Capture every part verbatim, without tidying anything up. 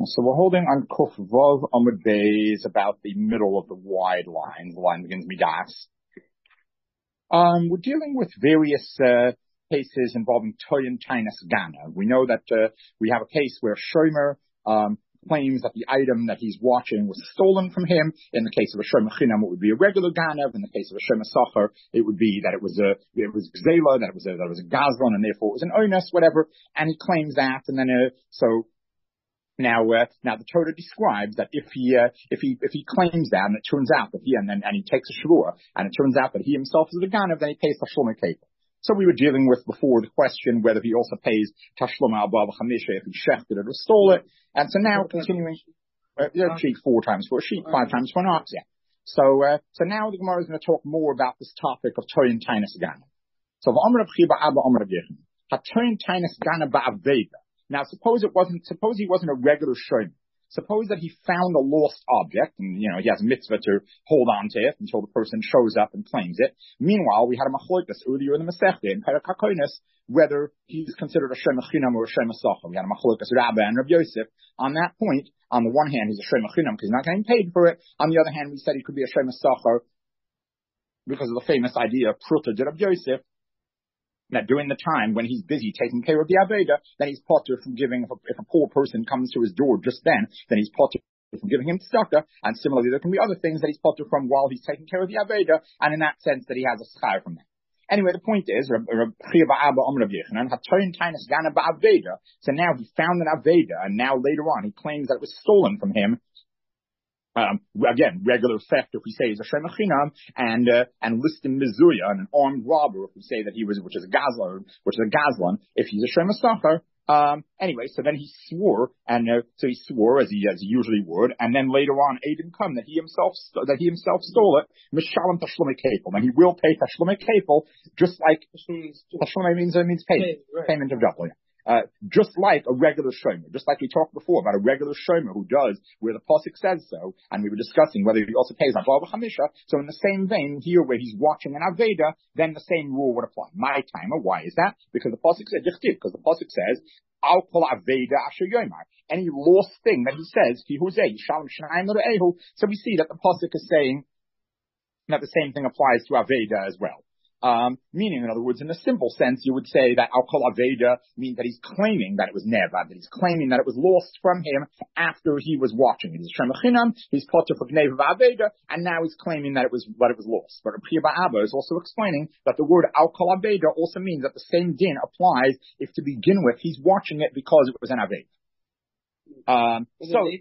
So we're holding on Kuf Vav Amud Beis, about the middle of the wide line. The line begins Midas. Um, we're dealing with various uh, cases involving Toy and Tainus Gana. We know that uh, we have a case where Shomer um, claims that the item that he's watching was stolen from him. In the case of a Shomer Chinam, it would be a regular Ganav. In the case of a Shomer Sacher, it would be that it was a it was Gzela, that it was a that it was a Gazlan, and therefore it was an onus, whatever. And he claims that, and then uh, so. Now, uh, now the Torah describes that if he, uh, if he, if he claims that, and it turns out that he, and then, and he takes a shvua, and it turns out that he himself is the ganav, then he pays tashlum kefil. So we were dealing with before the question whether he also pays tashlum al bava chamisha if he shechted it or stole it. And so now continuing, uh, a sheet four times for a sheep, five times for an ox. Yeah. So, uh, so now the Gemara is going to talk more about this topic of toy and tainus gana. So, v'amar b'chiba abba amar b'yechim, ha-toy and tainus gana ba'aveda. Now, suppose it wasn't, suppose he wasn't a regular shomer. Suppose that he found a lost object, and, you know, he has a mitzvah to hold on to it until the person shows up and claims it. Meanwhile, we had a machlokas earlier in the Masechta, in Perek HaKonos, whether he's considered a shomer chinam or a shomer sacher. We had a machlokas Rabbah and Rabbi Yosef. On that point, on the one hand, he's a shomer chinam because he's not getting paid for it. On the other hand, we said he could be a shomer sacher because of the famous idea of Pruta de Rabbi Yosef, that during the time when he's busy taking care of the Aveda, then he's potter from giving, if a, if a poor person comes to his door just then, then he's potter from giving him tzedakah, and similarly there can be other things that he's potter from while he's taking care of the Aveda, and in that sense that he has a schar from that. Anyway, the point is, so now he found an Aveda, and now later on he claims that it was stolen from him. Um, again, regular theft, if we say is a shomer chinam, and, uh, and listing mizuya, and an armed robber, if we say that he was, which is a gazlan, which is a gazlan, if he's a shomer sacher. Um, anyway, so then he swore, and, uh, so he swore as he, as he usually would, and then later on, Aiden come, that he himself, st- that he himself stole it, mishalim tashlumei kefil, and he will pay tashlumei kefil, just like, tashlumei means, uh, means payment, right. Payment of double, yeah. Uh, just like a regular shomer, just like we talked before about a regular shomer who does where the pasuk says so, and we were discussing whether he also pays on bava chamisha. So in the same vein here, where he's watching an aveda, then the same rule would apply. My timer, why is that? Because the pasuk says because the pasuk says al kol aveda asher yomar, any lost thing that he says ki huzeh shalom shnayim le'ehu. So we see that the pasuk is saying that the same thing applies to aveda as well. Um, meaning, in other words, in a simple sense, you would say that al kol aveda means that he's claiming that it was never, that he's claiming that it was lost from him after he was watching it. He's shomer chinam, he's potter for gneva aveda, and now he's claiming that it was that it was lost. But Rabbi Abba is also explaining that the word al kol aveda also means that the same din applies if to begin with he's watching it because it was an aveda. Um, so, so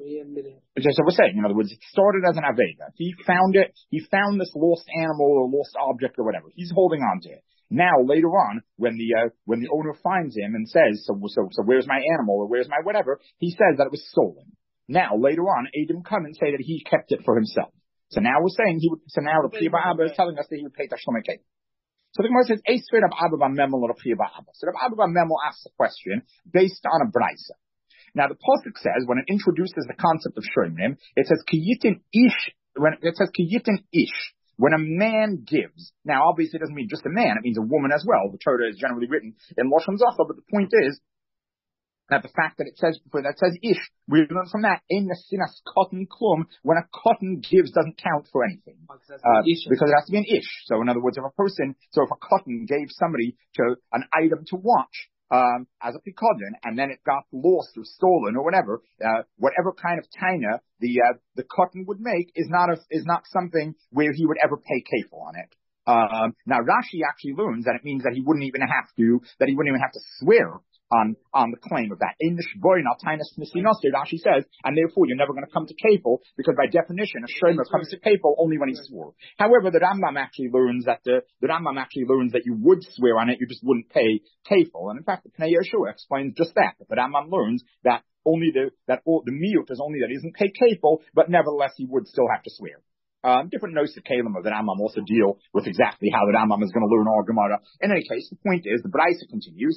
we're saying, in other words, it started as an aveda. He found it, he found this lost animal or lost object or whatever. He's holding on to it. Now, later on, when the, uh, when the owner finds him and says, so, so, so where's my animal or where's my whatever, he says that it was stolen. Now, later on, Adam come and say that he kept it for himself. So now we're saying he would, so now the Rabbi Abba is telling us that he would pay tashlumei kefil. So the Gemara says, Eis Rabbi Abba bar Memel or Rabbi Abba. So Rabbi Abba bar Memel asks a question based on a brisa. Now the pasuk says, when it introduces the concept of shomrim, it says kiyitin ish. When it says kiyitin ish, when a man gives. Now obviously it doesn't mean just a man; it means a woman as well. The Torah is generally written in lashon zachar, but the point is that the fact that it says that says ish, we learn from that in the sinas cotton klum. When a cotton gives, doesn't count for anything uh, because it has to be an ish. So in other words, if a person, so if a cotton gave somebody to an item to watch. Um, as a pikadon, and then it got lost or stolen or whatever, uh, whatever kind of taina the, uh, the cotton would make is not a, is not something where he would ever pay kefil on it. Um, now Rashi actually learns that it means that he wouldn't even have to, that he wouldn't even have to swear on, on the claim of that. In the shboy, not tainus nesinosir, Rashi says, and therefore you're never going to come to kefil, because by definition, a shomer comes to kefil only when he swore. However, the Rambam actually learns that the, the Rambam actually learns that you would swear on it, you just wouldn't pay kefil. And in fact, the Pnei Yehoshua explains just that. The Rambam learns that only the, that all, the miyut is only that he doesn't pay kefil, but nevertheless he would still have to swear. Um, different notes of Kalim of the Rambam also deal with exactly how the Rambam is going to learn all Gemara. In any case, the point is, the Braisa continues,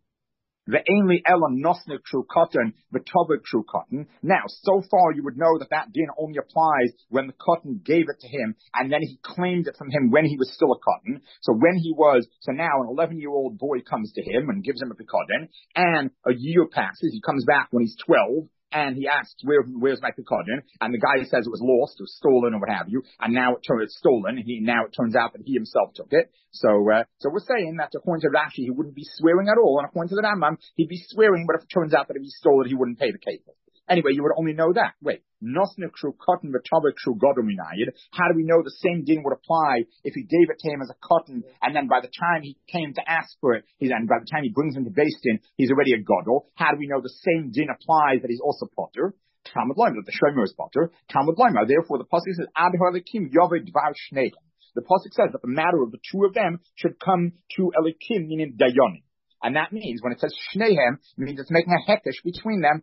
the ainly elam nosnik true cotton, the tobik true cotton. Now, so far you would know that that din only applies when the cotton gave it to him, and then he claimed it from him when he was still a cotton. So when he was, so now an eleven-year-old boy comes to him and gives him a cotton, and a year passes, he comes back when he's twelve, and he asks, where, where's my Pekodin? And the guy says it was lost or stolen or what have you, and now it turns it's stolen, and he, now it turns out that he himself took it. So, uh, so we're saying that according to Rashi, he wouldn't be swearing at all, and according to the Rambam, he'd be swearing, but if it turns out that if he stole it, he wouldn't pay the kefil. Anyway, you would only know that. Wait, nosne kru cotton v'tabek kru godominayid. How do we know the same din would apply if he gave it to him as a cotton, and then by the time he came to ask for it, he's, and by the time he brings him to Beis Din, he's already a godol? How do we know the same din applies that he's also potter? Talmud Loimer, that the shomer is potter. Talmud Loimer. Therefore, the pasuk says ad ha'elikim yoved dvar shnei. The pasuk says that the matter of the two of them should come to elikim, meaning dayonim, and that means when it says shnehem, it means it's making a hekesh between them.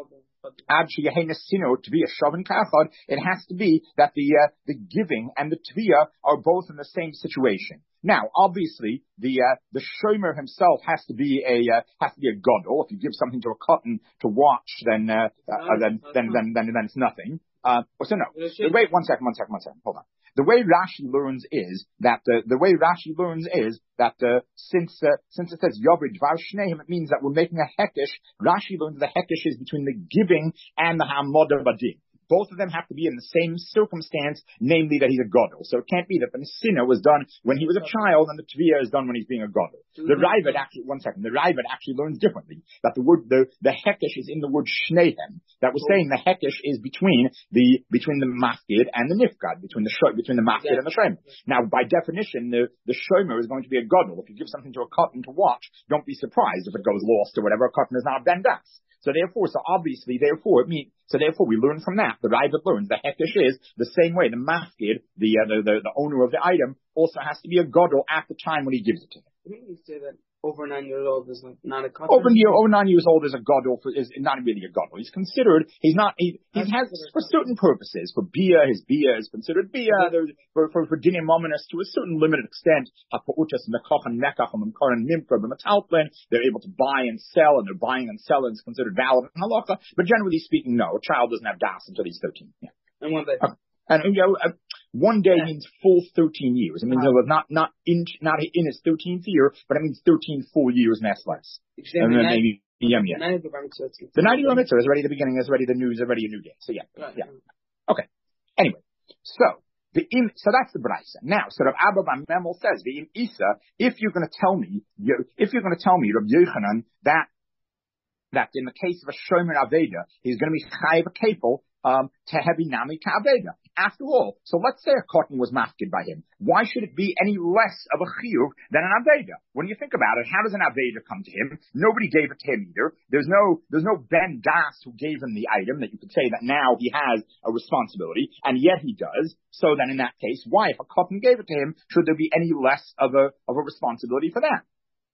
To be a shavin kachad, it has to be that the uh, the giving and the tviyah are both in the same situation. Now, obviously, the uh, the shomer himself has to be a uh, has to be a godol. If you give something to a cotton to watch, then uh, uh, then, then then then then it's nothing. Uh, so no, wait one second, one second, one second. Hold on. The way Rashi learns is that the, the way Rashi learns is that uh, since uh, since it says Yovid Dvar Shneim, it means that we're making a hekesh. Rashi learns the hekesh is between the giving and the Hamodah Badin. Both of them have to be in the same circumstance, namely that he's a godel. So it can't be that the Nesina was done when he was a child and the Tviyah is done when he's being a godel. The Raavad actually, one second, the Raavad actually learns differently. That the word, the, the hekesh is in the word shnehem. That was saying the hekesh is between the, between the mafkid and the nifkad, between the between the mafkid and the shomer. Now, by definition, the, the shomer is going to be a godel. If you give something to a cotton to watch, don't be surprised if it goes lost or whatever. A cotton is not a bendas. So therefore, so obviously, therefore, it means, so therefore we learn from that. The Raavad learns the hekesh is the same way. The mafkid, the, uh, the, the, the owner of the item, also has to be a godel at the time when he gives it to him. I think you say that over nine years old is like not a cotton. Over, year, over nine years old is a godel, for, is not really a godel. He's considered, he's not, he, he has, for certain purposes, for bia, his bia is considered bia, for, for, for dinim mominus to a certain limited extent, they're able to buy and sell, and their buying and selling is considered valid in halacha, but generally speaking, no, a child doesn't have das until he's thirteen. Yeah. And one day. Okay. And, you know, uh, one day means full thirteen years. It means uh, not, not in, not in his thirteenth year, but it means thirteen full years and that's less. And then maybe, yeah, yeah. The ninety year mitzvah is already the beginning, is already the news, already a new day. So yeah, yeah. Okay. Anyway, so, the im, so that's the Braisa. Now, so Rav Abba Bar Memel says, the im Isa, if you're going to tell me, if you're going to tell me, Rav Yochanan, that, that in the case of a Shomer Aveda, he's going to be chayiv a kefil, um, tehebi nami ka'aveda. After all, so let's say a cotton was mafkid by him. Why should it be any less of a chiyuv than an aveda? When you think about it, how does an aveda come to him? Nobody gave it to him either. There's no, there's no ben das who gave him the item that you could say that now he has a responsibility, and yet he does. So then in that case, why, if a cotton gave it to him, should there be any less of a, of a responsibility for that?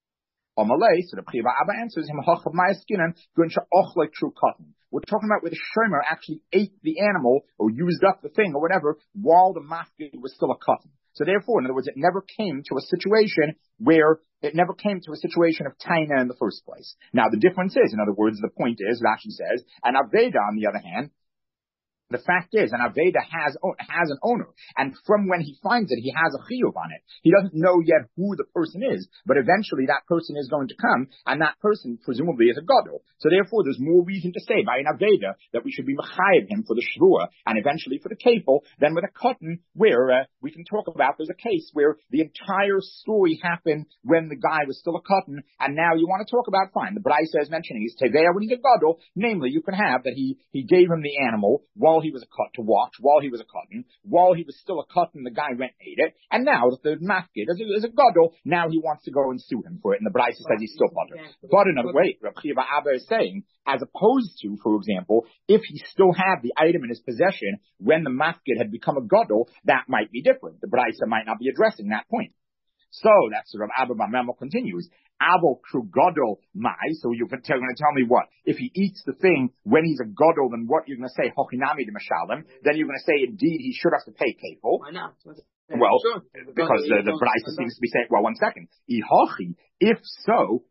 Omalei, so the Priva Abba answers him, Hochav Mayaskinan, Gunsha Ochle true cotton. We're talking about where the shomer actually ate the animal or used up the thing or whatever while the mafkid was still a cotton. So therefore, in other words, it never came to a situation where it never came to a situation of taina in the first place. Now the difference is, in other words, the point is, Rashi says, an aveda on the other hand, the fact is, an aveda has has an owner, and from when he finds it, he has a chiyuv on it. He doesn't know yet who the person is, but eventually that person is going to come, and that person presumably is a gadol. So therefore, there's more reason to say by an aveda that we should be mechayev him for the shvua and eventually for the kefil than with a cotton, where uh, we can talk about there's a case where the entire story happened when the guy was still a cotton, and now you want to talk about fine. The Braisa is mentioning he's teveya when he's a gadol, namely you can have that he he gave him the animal while he was a cotton to watch, while he was a cotton, while he was still a cotton, the guy went and ate it, and now that the mafkid is a, is a gadol, now he wants to go and sue him for it, and the Braisa says he's still potter. But in other way, Rav Chiva Abba is saying, as opposed to, for example, if he still had the item in his possession when the mafkid had become a gadol, that might be different. The Braisa might not be addressing that point. So that's Rav Abba Bar Memel continues. Avo kru godol mai. So you're going to tell me what? If he eats the thing when he's a godol, then what you're going to say? Hochinami de mashalim. Then you're going to say indeed he should have to pay kefil. Why not? Well, sure. because the, the Braisa seems to be saying, well, one second. Ihochi. If so,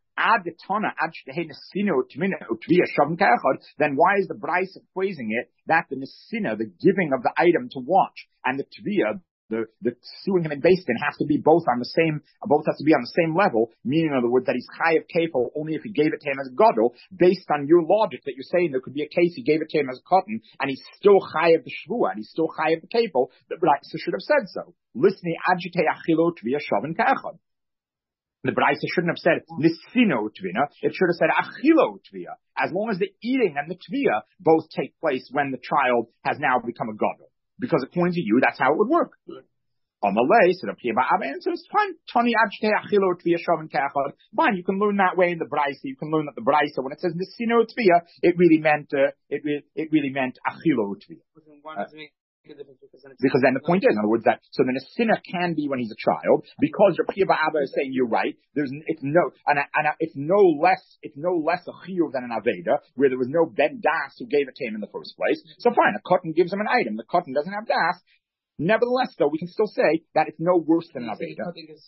then why is the Braisa phrasing it that the nesina, the giving of the item to watch, and the tviyah, the, the suing him in Beis Din has to be both on the same, both has to be on the same level, meaning in other words that he's chayav kefil only if he gave it to him as gadol, based on your logic that you're saying there could be a case he gave it to him as a cotton, and he's still chayav the shvua, and he's still chayav the kefil. The Braisa should have said so. Listen, agite achilo tvia shavin ka'echad. The Braisa shouldn't have said nisino tvina. It should have said achilo tvia. As long as the eating and the tvia both take place when the child has now become a gadol. Because according to you, that's how it would work. On the lay, so the Piyaba Abba answers, fine, Tani Ajte Achilo Tvia Shavin Kachad. Fine, you can learn that way in the Braisa. You can learn that the Braisa, when it says Nisino Tvia, it really meant, uh, it, re- it really meant Achilo Tvia. Uh, because then the point is, in other words, that, so then a sinner can be when he's a child, because your Piyaba Abba is saying you're right, there's, it's no, and, and it's no less, it's no less a chiyuv than an Aveda, where there was no Ben Das who gave it to him in the first place. So fine, a cotton gives him an item. The cotton doesn't have Das. Nevertheless, though, we can still say that it's no worse than an Aveda.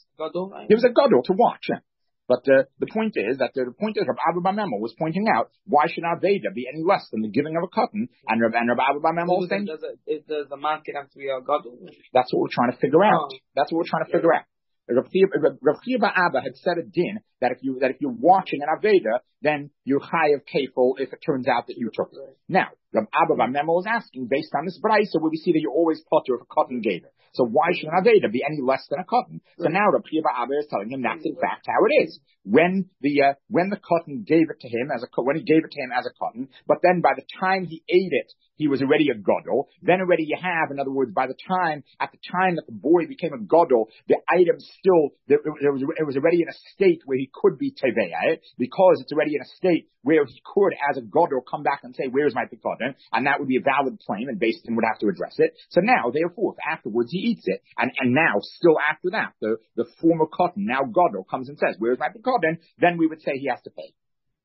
It was a gadol to watch. Yeah. But uh, the point is that the, the point is, Rav Abba Bar Memo was pointing out, why should an Aveda be any less than the giving of a cotton? And Rav, and Rav Abba Bar Memo was saying, does, it, does the market have to be a gadol? That's what we're trying to figure out. Oh. That's what we're trying to figure out. Rav Chia Bar Abba had said a din that if you that if you're watching an Aveda, then you're chayav kefil if it turns out that you took it. Now, Rav Abba Bar Memo is asking, based on this Braisa, where we see that you're always potter if a cotton gave it. So why should an Aveda be any less than a cotton? So now Rav Chia Bar Abba is telling him that's in fact how it is. When the uh, when the cotton gave it to him as a when he gave it to him as a cotton, but then by the time he ate it, he was already a gadol. Then already you have, in other words, by the time at the time that the boy became a gadol, the item still there, there was it was already in a state where he could be teveya, because it's already in a state where he could, as a gadol, come back and say, "Where's my pikotin?" And that would be a valid claim, and Beis Din would have to address it. So now, therefore, if afterwards he eats it, and and now still after that, the the former cotton, now gadol, comes and says, "Where's my pikotin?" Then we would say he has to pay.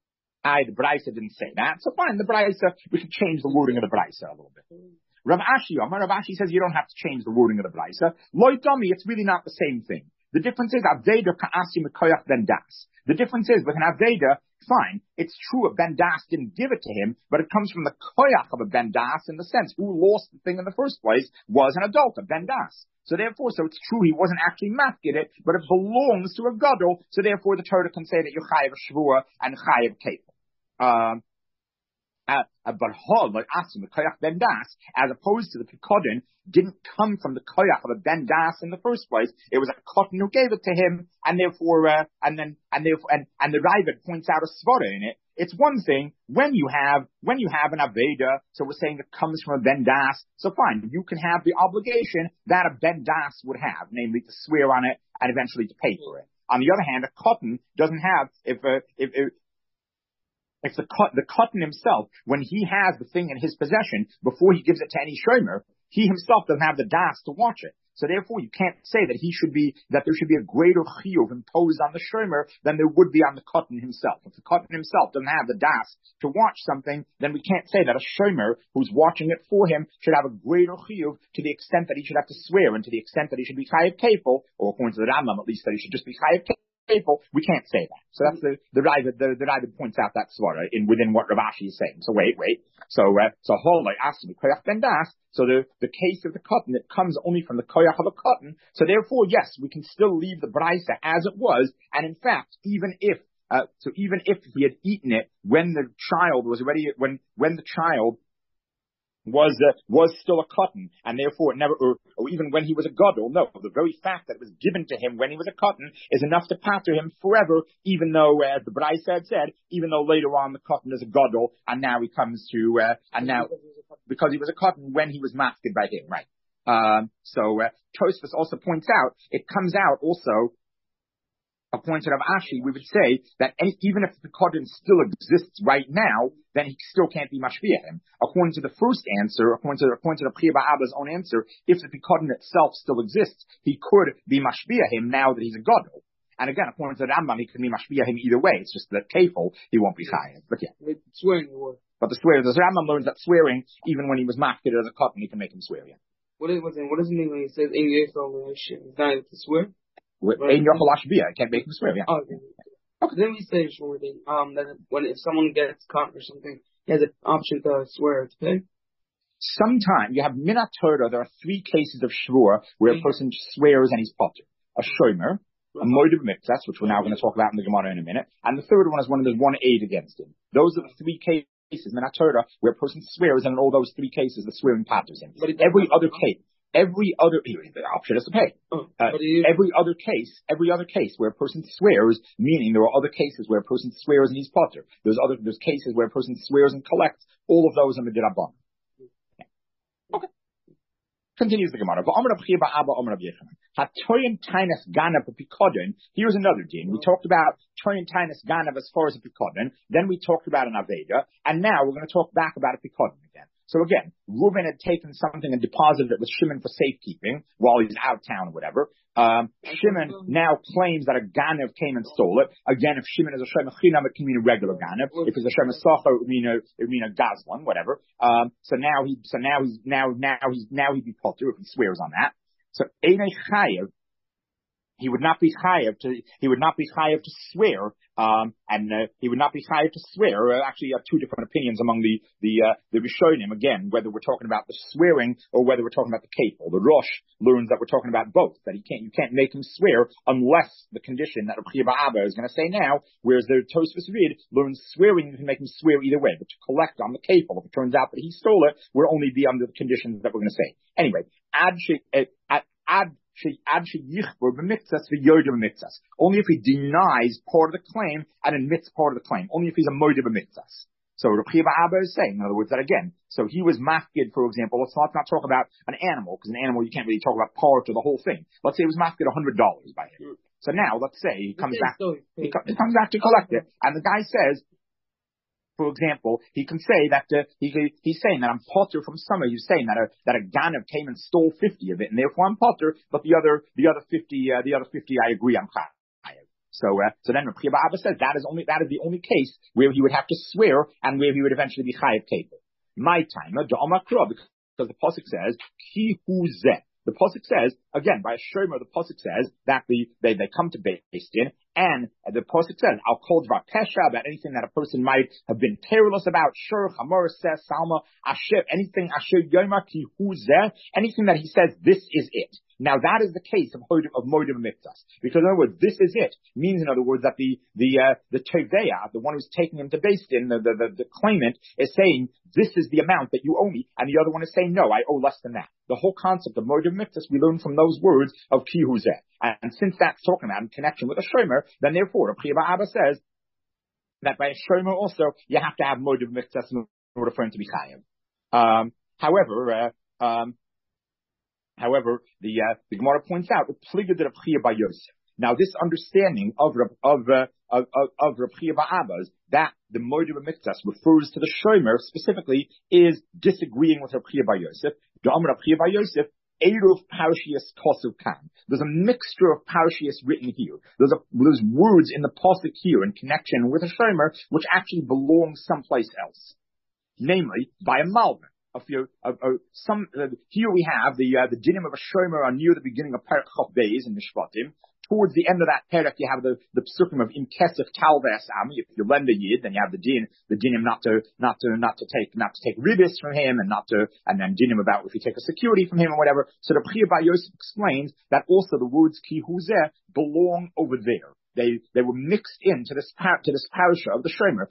I, the Braisa didn't say that, so fine, the Braisa, we can change the wording of the Braisa a little bit. Rav Ashi Omar, Rav Ashi says you don't have to change the wording of the Braisa. Loi Domi, it's really not the same thing. The difference is Aveda Ka'asi Mekoyach Ben Das. The difference is with an Aveda, fine, it's true a Ben Das didn't give it to him, but it comes from the Koyach of a Ben Das in the sense who lost the thing in the first place was an adult, a Ben Das. So therefore, so it's true he wasn't actually mafkid it, but it belongs to a gadol, so therefore the Torah can say that you chayav shvua and chayav kefil. Um, uh, uh, but hol, like asim, the koyach ben das, as opposed to the pikodin, didn't come from the koyach of a ben das in the first place. It was a cotton who gave it to him, and therefore, uh, and then, and therefore, and, and the Ravid points out a svara in it. It's one thing when you have, when you have an Aveda, so we're saying it comes from a Ben Das, so fine, you can have the obligation that a Ben Das would have, namely to swear on it and eventually to pay for it. On the other hand, a cotton doesn't have, if, uh, if, if, if the, the cotton himself, when he has the thing in his possession, before he gives it to any shomer, he himself doesn't have the das to watch it. So therefore, you can't say that he should be, that there should be a greater chiyuv imposed on the shomer than there would be on the cotton himself. If the cotton himself doesn't have the das to watch something, then we can't say that a shomer who's watching it for him should have a greater chiyuv to the extent that he should have to swear and to the extent that he should be chayav kefil, or according to the Rambam at least, that he should just be chayav kefil. We can't say that. So that's the the Ravid the, the Ravid points out that svara in within what Rav Ashi is saying. So wait, wait. So uh, so whole like asking koyach ben das. So the the case of the cotton, it comes only from the koyach of a cotton. So therefore, yes, we can still leave the Braisa as it was. And in fact, even if uh, so, even if he had eaten it when the child was already when when the child was uh, was still a cotton, and therefore it never, or, or even when he was a gadol, no, the very fact that it was given to him when he was a cotton is enough to pater him forever, even though, as the Braisa had said, even though later on the cotton is a gadol, and now he comes to, uh, and now, because he was a cotton when he was mafkid by him, right? Um, so, uh, Tosfos also points out, it comes out also, according to Rav Ashi, we would say that any, even if the cotton still exists right now, then he still can't be mashpia him. According to the first answer, according to, according to the Priya Ba'aba's own answer, if the cotton itself still exists, he could be mashpia him now that he's a gadol. And again, according to the Rambam, he can be mashpia him either way. It's just that kefil, he won't be chayav. But yeah. Swearing or But the swear, the Rambam learns that swearing, even when he was mafkid as a cotton, he can make him swear, yeah. What, is, what does it mean when he says in Yisrael relationship? He's not able to swear? Ein yochel hashbia, I can't make him swear, yeah. Oh, okay. Okay. Then we say um that when if someone gets caught or something, he has an option to swear to pay. Sometimes you have minat Torah. There are three cases of shvur where a person swears and he's potter. A shomer, a moed b'mitzvah, which we're now going to talk about in the Gemara in a minute, and the third one is when there's one aid against him. Those are the three cases minat Torah where a person swears, and in all those three cases, the swearing patters him. Every other case, every other the option is to pay. Oh, uh, every other case, every other case where a person swears, meaning there are other cases where a person swears and he's potter. There's other there's cases where a person swears and collects. All of those are midirabban. Okay. Continues the Gemara. Here's another din. We talked about toyin tainus ganav as far as a pikodin. Then we talked about an aveda, and now we're going to talk back about a pikodin again. So again, Reuben had taken something and deposited it with Shimon for safekeeping while he's out of town or whatever. Um, Shimon now claims that a Ganav came and stole it. Again, if Shimon is a Shem Chinam, it can mean a regular Ganav. If it's a Shem Sacha, it would mean a, it would mean a Gazlan, whatever. Um, so now he, so now he's, now, now he's, now he'd be potter if he swears on that. So, Einei Chayev, he would not be chayav to, he would not be chayav to swear, um, and, uh, he would not be chayav to swear. Uh, actually, you have two different opinions among the, the, uh, the Rishonim, again, whether we're talking about the swearing or whether we're talking about the kefil. The Rosh learns that we're talking about both, that he can't, you can't make him swear unless the condition that Rabbi Abba is going to say now, whereas the Tosfos Reed learns swearing, you can make him swear either way, but to collect on the kefil, if it turns out that he stole it, will only be under the conditions that we're going to say. Anyway, ad, ad, ad, only if he denies part of the claim and admits part of the claim. Only if he's a moed b'mitzvahs. So Rabbi Abba is saying, in other words, that again, so he was mafkid, for example, let's not, not talk about an animal, because an animal you can't really talk about part or the whole thing. Let's say he was mafkid one hundred dollars by him. So now, let's say he comes back, he, co- he comes back to collect it, and the guy says, for example, he can say that uh, he he's saying that I'm potter from summer. He's saying that a that a Ganav came and stole fifty of it, and therefore I'm potter. But the other the other fifty uh, the other fifty I agree I'm chayav. So uh, so then Rabbi Abba says that is only that is the only case where he would have to swear and where he would eventually be chayav kefil. My time, because the pasuk says ki hu zeh. The pasuk says again by a shomer. The pasuk says that the they they come to Beis Din. And the pasuk says, "I'll call dvar pesha," about anything that a person might have been careless about. Shur, chamor, says, salma, asher, anything asher yomar ki hu zeh, anything that he says, this is it. Now that is the case of of moed b'mitzvahs, because in other words, this is it means in other words that the the uh, the teveya, the one who's taking him to Beis Din, the, the the the claimant is saying this is the amount that you owe me, and the other one is saying no, I owe less than that. The whole concept of moed b'mitzvahs we learn from those words of ki hu zeh. And since that's talking about in connection with a shomer, then therefore, Rabbi Abba says that by a shomer also, you have to have moed b'mitzvahs in order for him to be chayav. Um, however, uh, um, however, the, uh, the Gemara points out, by Yosef. Now this understanding of, of, uh, of, of, of Rabbi Abba's, that the moed b'mitzvahs refers to the shomer specifically, is disagreeing with Rabbi Yosef. Rabbi Yosef, Eruv Parashias Kosuv Kan. There's a mixture of Parashias written here. There's a, there's words in the pasuk here in connection with a shomer which actually belong someplace else. Namely, by a malvin. Of your, of, of some, uh, here we have the, uh, the dinim of a shomer are near the beginning of Perek Chof Beis in Mishpatim. Towards the end of that perek, you have the, the psukim of im kesef talves am. If you lend a yid, then you have the din, the dinim not to, not to, not to take, not to take ribis from him, and not to, and then dinim about if you take a security from him or whatever. So the B'chia Bar Yosef explains that also the words ki hu zeh belong over there. They, they were mixed into this par, to this parasha of the shomer.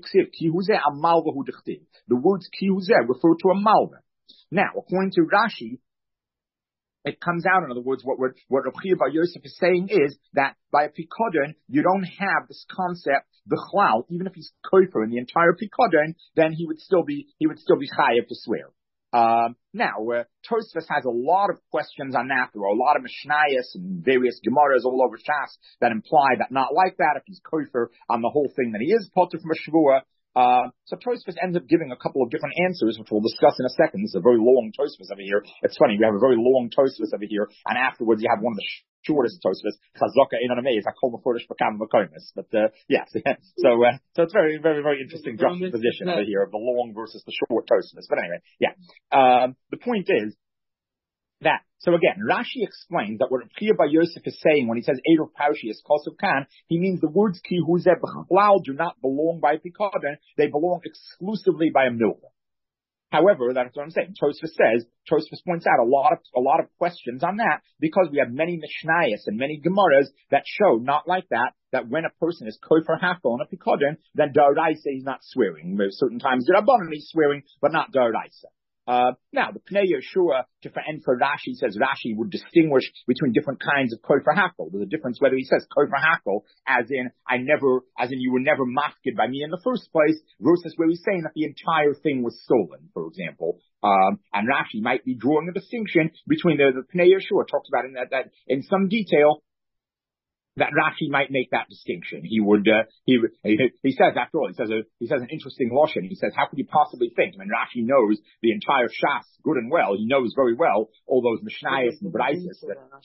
The words ki hu zeh refer to a malva. Now, according to Rashi, it comes out, in other words, what what, what Rabbi Bar Yosef is saying is that by a pikodon, you don't have this concept, the chlal, even if he's kofer in the entire pikodon, then he would still be, he would still be chayav to swear. Um, now, uh, Tosfos has a lot of questions on that. There are a lot of Mishnayos and various Gemaras all over Shas that imply that not like that, if he's kofer on the whole thing, then he is potter from a shvua. Uh, so Tosfos ends up giving a couple of different answers, which we'll discuss in a second. It's a very long Tosfos over here. It's funny, we have a very long Tosfos over here, and afterwards you have one of the shortest Tosfos, Chazaka in an Amez, Hakol Meforish Bakam Makomis. But, uh, yeah, so, uh, so it's very, very, very interesting juxtaposition over here of the long versus the short Tosfos. But anyway, yeah. Um, the point is, that. So again, Rashi explains that what Rabbi Bar Yosef is saying when he says Eruv Parashias Kosuv Kan, he means the words Ki Hu Zeh B'chlal do not belong by Pikodin, they belong exclusively by a milva. However, that's what I'm saying. Tosfos says, Tosfos points out a lot of, a lot of questions on that because we have many Mishnayos and many Gemaras that show not like that, that when a person is kofer hakel on a pikodin, then D'oraisa he's not swearing. There's certain times that Rabbanan he's swearing, but not D'oraisa. Uh, now, the Pnei Yeshua, to and for Rashi, says Rashi would distinguish between different kinds of kofer hakel. There's a difference whether he says kofer hakel, as in, I never, as in you were never mafkid by me in the first place, versus where he's saying that the entire thing was stolen, for example. Um, and Rashi might be drawing a distinction between the, the Pnei Yeshua talks about in that, that in some detail, that Rashi might make that distinction. He would, uh, he, he, he says, after all, he says a, he says an interesting lashon. He says, how could you possibly think? I mean, Rashi knows the entire Shas good and well. He knows very well all those Mishnayos and Braisos.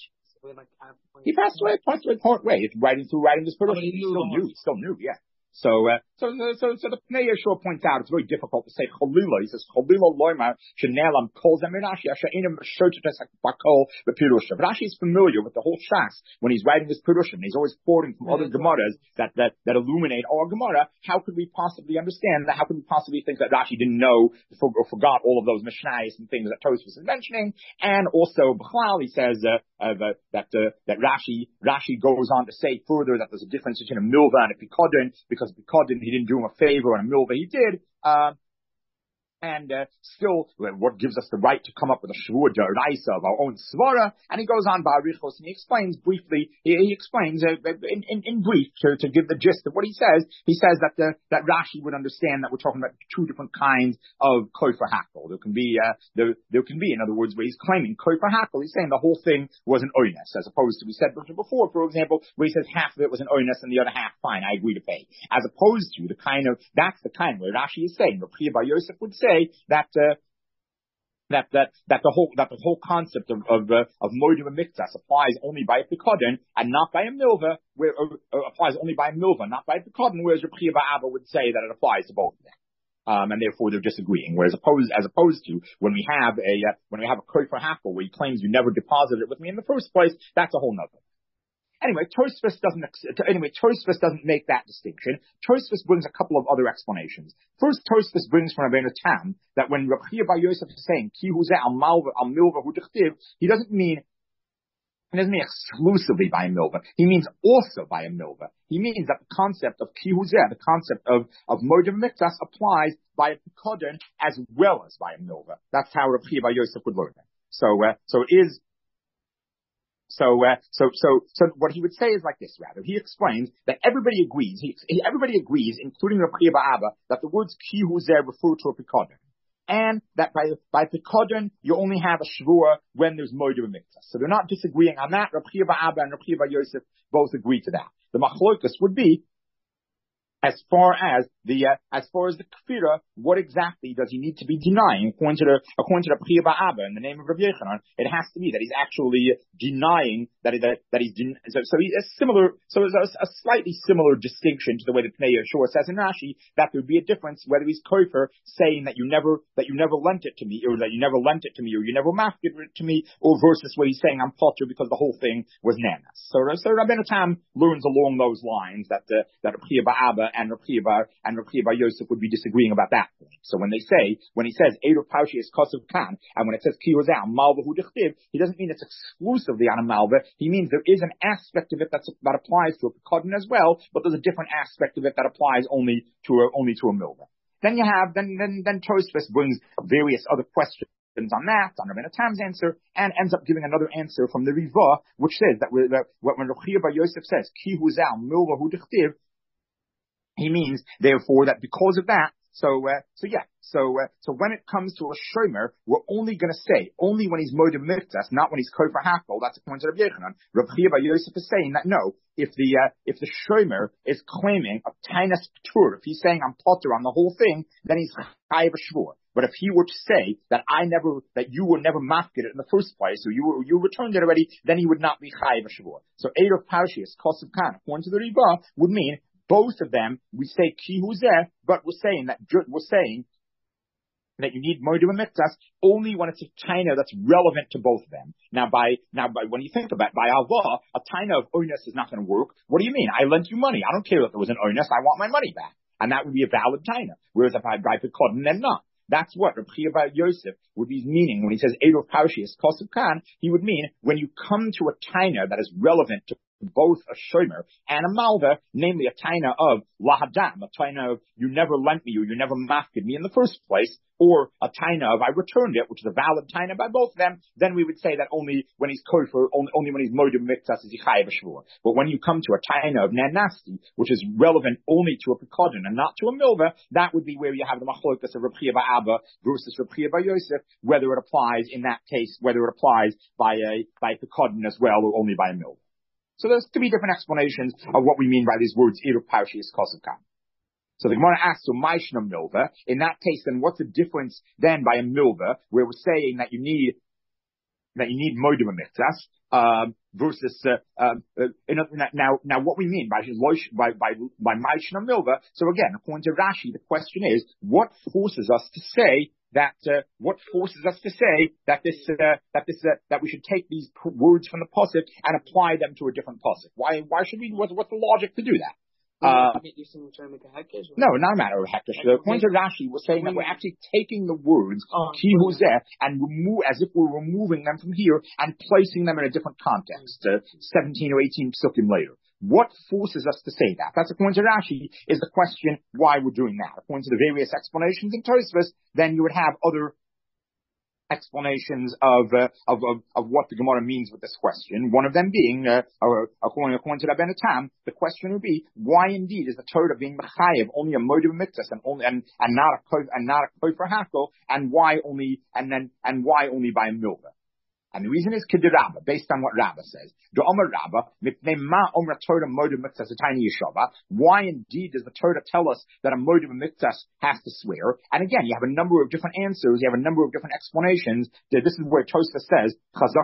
He passed away, passed away part way. It's writing through writing this Purusha. He still knew, he still knew, yeah. So, uh, so, so, so the Pnei Yeshua points out it's very difficult to say Cholila. He says Cholila loima shenelam kol zamirashi asha'inim shotetes bakol bepirusha. But Rashi is familiar with the whole Shas when he's writing this Purusha. He's always quoting from other Gemaras that, that, that illuminate our Gemara. How could we possibly understand that? How could we possibly think that Rashi didn't know or forgot all of those Mishnayos and things that Tosfos is mentioning? And also, B'chlal, he says, uh, uh, that, that, uh, that Rashi, Rashi goes on to say further that there's a difference between a milva and a pikodin because because he didn't do him a favor and a milva he did, uh, and uh, still, what gives us the right to come up with a shvur d'oraisa of our own svara? And he goes on ba'arichos and he explains briefly. He, he explains uh, in, in, in brief to, to give the gist of what he says. He says that the, that Rashi would understand that we're talking about two different kinds of kofer hakel. There can be uh, there there can be, in other words, where he's claiming kofer hakel. He's saying the whole thing was an oines, as opposed to we said before, for example, where he says half of it was an oines and the other half, fine, I agree to pay. As opposed to the kind of that's the kind where Rashi is saying, Rabbi Bar Yosef would say. That uh, that that that the whole that the whole concept of of uh, of moedim miktas applies only by a pikodin and not by a milva, where uh, uh, applies only by a milva, not by a pikodin. Whereas Rabbi Abba would say that it applies to both of them, um, and therefore they're disagreeing. Whereas opposed as opposed to when we have a uh, when we have a kofer hakel where he claims you never deposited it with me in the first place, that's a whole nother. Anyway, Tosfos doesn't. Anyway, Tosfos doesn't make that distinction. Tosfos brings a couple of other explanations. First, Tosfos brings from Rabbeinu Tam that when Rabbi Bar Yosef is saying "Ki hu zeh al malva al milva hu dichtiv," he doesn't mean he doesn't mean exclusively by a milva. He means also by a milva. He means that the concept of ki hu zeh, the concept of of moedim miktas, applies by a pikodin as well as by a milva. That's how Rabbi Bar Yosef would learn it. So, uh, so it is. So, uh, so, so, so what he would say is like this, rather. He explains that everybody agrees, he, he everybody agrees, including Rabbi Abba, that the words ki hu zeh refer to a pikodin. And that by, by pikodin, you only have a shvur when there's moedim miktas. So they're not disagreeing on that. Rabbi Abba and Rabbi Yosef both agree to that. The machlokas would be, as far as the, uh, as far as the kfira, what exactly does he need to be denying? According to the, according to the Pri Abba in the name of Rabbi Yochanan, it has to be that he's actually denying that, that, that he's, den- so, so he's a similar, so it's a, a slightly similar distinction to the way the Pnei Yeshua says in Rashi, that there would be a difference whether he's kofer saying that you never, that you never lent it to me, or that you never lent it to me, or you never mafkid it to me, or versus where he's saying I'm potter because the whole thing was nanas. So, so Rabbeinu Tam learns along those lines that, uh, that Pri Abba and Rabbi Bar and Rabbi Bar Yosef would be disagreeing about that point. So when they say, when he says Eruv Paushi is Kosev Kan, and when it says Ki Hozeh Malva Hu Dichtiv, he doesn't mean it's exclusively on a Malva. He means there is an aspect of it that's, that applies to a Pekodin as well, but there's a different aspect of it that applies only to a only to a Milva. Then you have then then then Tosfos brings various other questions on that, on Rabbeinu Tam's answer, and ends up giving another answer from the Riva, which says that when Rabbi Bar Yosef says Ki Hozeh Malva Hu Dichtiv, he means, therefore, that because of that, so, uh, so yeah, so, uh, so when it comes to a shomer, we're only gonna say, only when he's moedim miktas, not when he's kofer hakel, that's according to Rabbi Yochanan. Rabbi Bar Yosef is saying that no, if the, uh, if the shomer is claiming a tainas p'tur, if he's saying I'm potter on the whole thing, then he's chayav a shvur. But if he were to say that I never, that you were never mafkid it in the first place, or you were, you returned it already, then he would not be chayav a shvur. So Eruv Parshias, Kosev Kan, according to the Riva, would mean, both of them, we say ki hu zeh, but we're saying that we're saying that you need moedim miktas only when it's a taina that's relevant to both of them. Now, by now, by when you think about it, by avah, a taina of oines is not going to work. What do you mean? I lent you money. I don't care if it was an oines. I want my money back, and that would be a valid taina. Whereas if I buy pikodin, then not. That's what Reb Chia Bar Yosef would be meaning when he says Eruv Parshias Kosev Kan. He would mean when you come to a taina that is relevant to both a shomer and a malva, namely a taina of lahadam, a taina of you never lent me or you never mafked me in the first place, or a taina of I returned it, which is a valid taina by both of them, then we would say that only when he's kofer, only, only when he's modim miktas is he chayav shvur. But when you come to a taina of nanasti, which is relevant only to a pekodin and not to a milva, that would be where you have the machlokas of Reb Chia Bar Abba versus Reb Chia Bar Yosef, whether it applies in that case, whether it applies by a by pekodin as well or only by a milva. So there's to be different explanations of what we mean by these words, Eruv Parshias Kosev Kan. So the Gemara asks, so Maishna Milva, in that case, then what's the difference then by a Milva, where we're saying that you need, that you need Modim Miktas, um, versus, uh, um, uh, now, now what we mean by, by, by, by Maishna Milva, so again, according to Rashi, the question is, what forces us to say that, uh, what forces us to say that this, uh, that this, uh, that we should take these p- words from the pasuk and apply them to a different pasuk? Why, why should we, what's, what's the logic to do that? Uh, no, not a matter of hektish. According to Rashi, we're saying that we're actually taking the words ki huzeh and remove, as if we're removing them from here and placing them in a different context, uh, seventeen or eighteen psukim later. What forces us to say that? That's according to Rashi, is the question why we're doing that. According to the various explanations in Tosfos, then you would have other explanations of, uh, of, of, of what the Gemara means with this question. One of them being, uh, or according, according to Rabbeinu Tam, the question would be, why indeed is the Torah being mechayev only a moed miktas and only, and, and not a kof, and not a kofer hakel, and why only, and then, and why only by a milva? And the reason is Kedirabba, based on what Rabbah says. Why indeed does the Torah tell us that a moed miktas has to swear? And again, you have a number of different answers, you have a number of different explanations. This is where Tosfos says,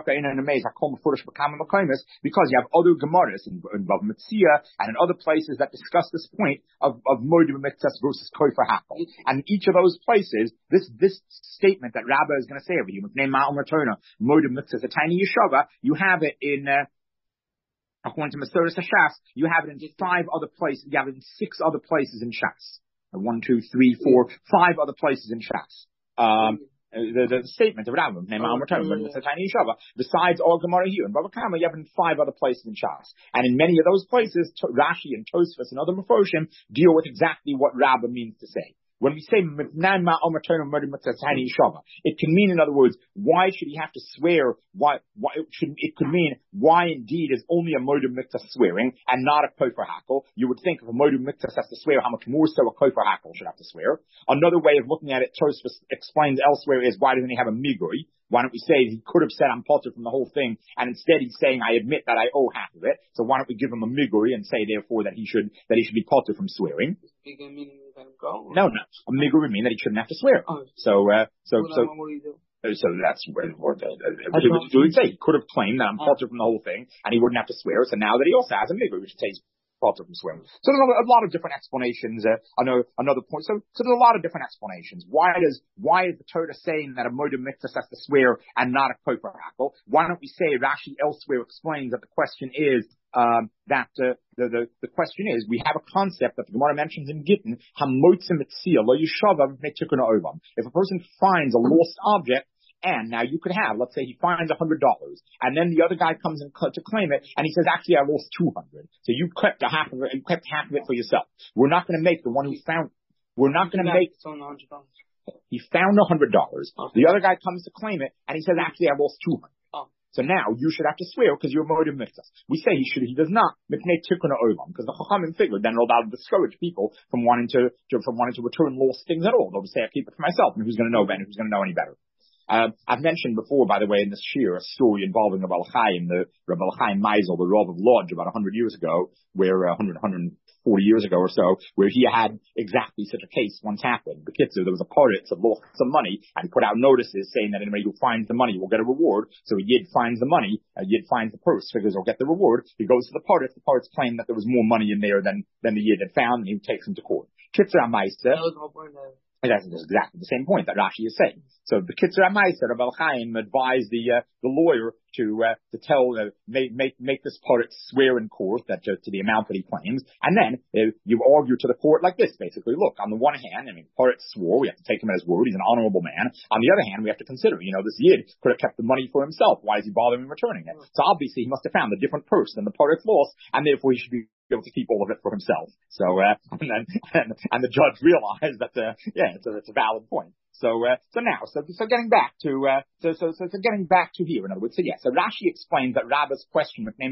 because you have other Gemaras in, in Bava Metzia and in other places that discuss this point of, of moed miktas versus kofer hakel. And each of those places, this, this statement that Rabbah is going to say over you, moed as a tiny yeshava, you have it in, uh, according to Masoras Hashas, you have it in five other places, you have it in six other places in Shas. One, two, three, four, five other places in Shas. Um, the, the, the statement of Rambam, besides all Gemara here in Bava Kama, you have it in five other places in Shas. And in many of those places, Rashi and Tosfos and other Mefoshim deal with exactly what Rabbah means to say. When we say it can mean, in other words, why should he have to swear? Why? Why it should? It could mean why indeed is only a moed miktas swearing and not a kofer hakel. You would think if a moed miktas has to swear, how much more so a kofer hakel should have to swear? Another way of looking at it, Tosfos explains elsewhere, is why doesn't he have a migui? Why don't we say he could have said I'm potter from the whole thing, and instead he's saying I admit that I owe half of it. So why don't we give him a miguri and say therefore that he should that he should be potter from swearing? No, no, a miguri would mean that he shouldn't have to swear. Oh. So, uh, so, so. So that's where, or the, the, he would say he could have claimed that I'm potter from the whole thing, and he wouldn't have to swear. So now that he also has a miguri, which says potter from swearing. So there's a, a lot of different explanations. Uh, I know another point. So, so there's a lot of different explanations. Why does why is the Torah saying that a moed miktas has to swear and not a kofer hakel? Why don't we say Rashi elsewhere explains that the question is um, that uh, the, the the question is we have a concept that the Gemara mentions in Gittin, hamotzim etzia lo yishavav metikuna olam. If a person finds a lost object. And now you could have, let's say he finds a hundred dollars, and then the other guy comes in cl- to claim it, and he says, actually, I lost two hundred. So you kept a half of it, you kept half of it for yourself. We're not going to make the one who found, we're not going to make, he found a hundred dollars. The other guy comes to claim it, and he says, actually, I lost two hundred. Oh. So now you should have to swear because you're moed miktas. We say he should, he does not, mipnei tikuna olam, because the Chachamim figured then it'll discourage people from wanting to, to, from wanting to return lost things at all. They'll say, I keep it for myself, and who's going to know then? Who's going to know any better? Uh, I've mentioned before, by the way, in this shir, a story involving Rabbi Chaim, the Rabbi Chaim Meisel, the Rav of Lodz, about a hundred years ago, where uh, one hundred, one hundred forty years ago or so, where he had exactly such a case once happen. The Kitzer, there was a poet that lost some money, and he put out notices saying that anybody who finds the money will get a reward. So a Yid finds the money, a Yid finds the purse, figures he'll get the reward. He goes to the poet. The poets claim that there was more money in there than than the Yid had found, and he takes him to court. Kitzer Amaisa. That's exactly the same point that Rashi is saying. So the Kitzur HaMaaseh, Rabbi Chaim advised the uh, the lawyer to uh, to tell uh, make make make this parrot swear in court that uh, to the amount that he claims, and then uh, you argue to the court like this, basically. Look, on the one hand, I mean, the parrot swore, we have to take him at his word. He's an honorable man. On the other hand, we have to consider, you know, this Yid could have kept the money for himself. Why is he bothering returning it? So obviously, he must have found a different purse than the parrot's lost, and therefore he should be able to keep all of it for himself. So, uh, and then, and, and the judge realized that, uh, yeah, it's a, it's a valid point. So, uh, so now, so, so getting back to, uh, so, so, so, so getting back to here, in other words, so yeah, so Rashi explains that Rabba's question, isn't he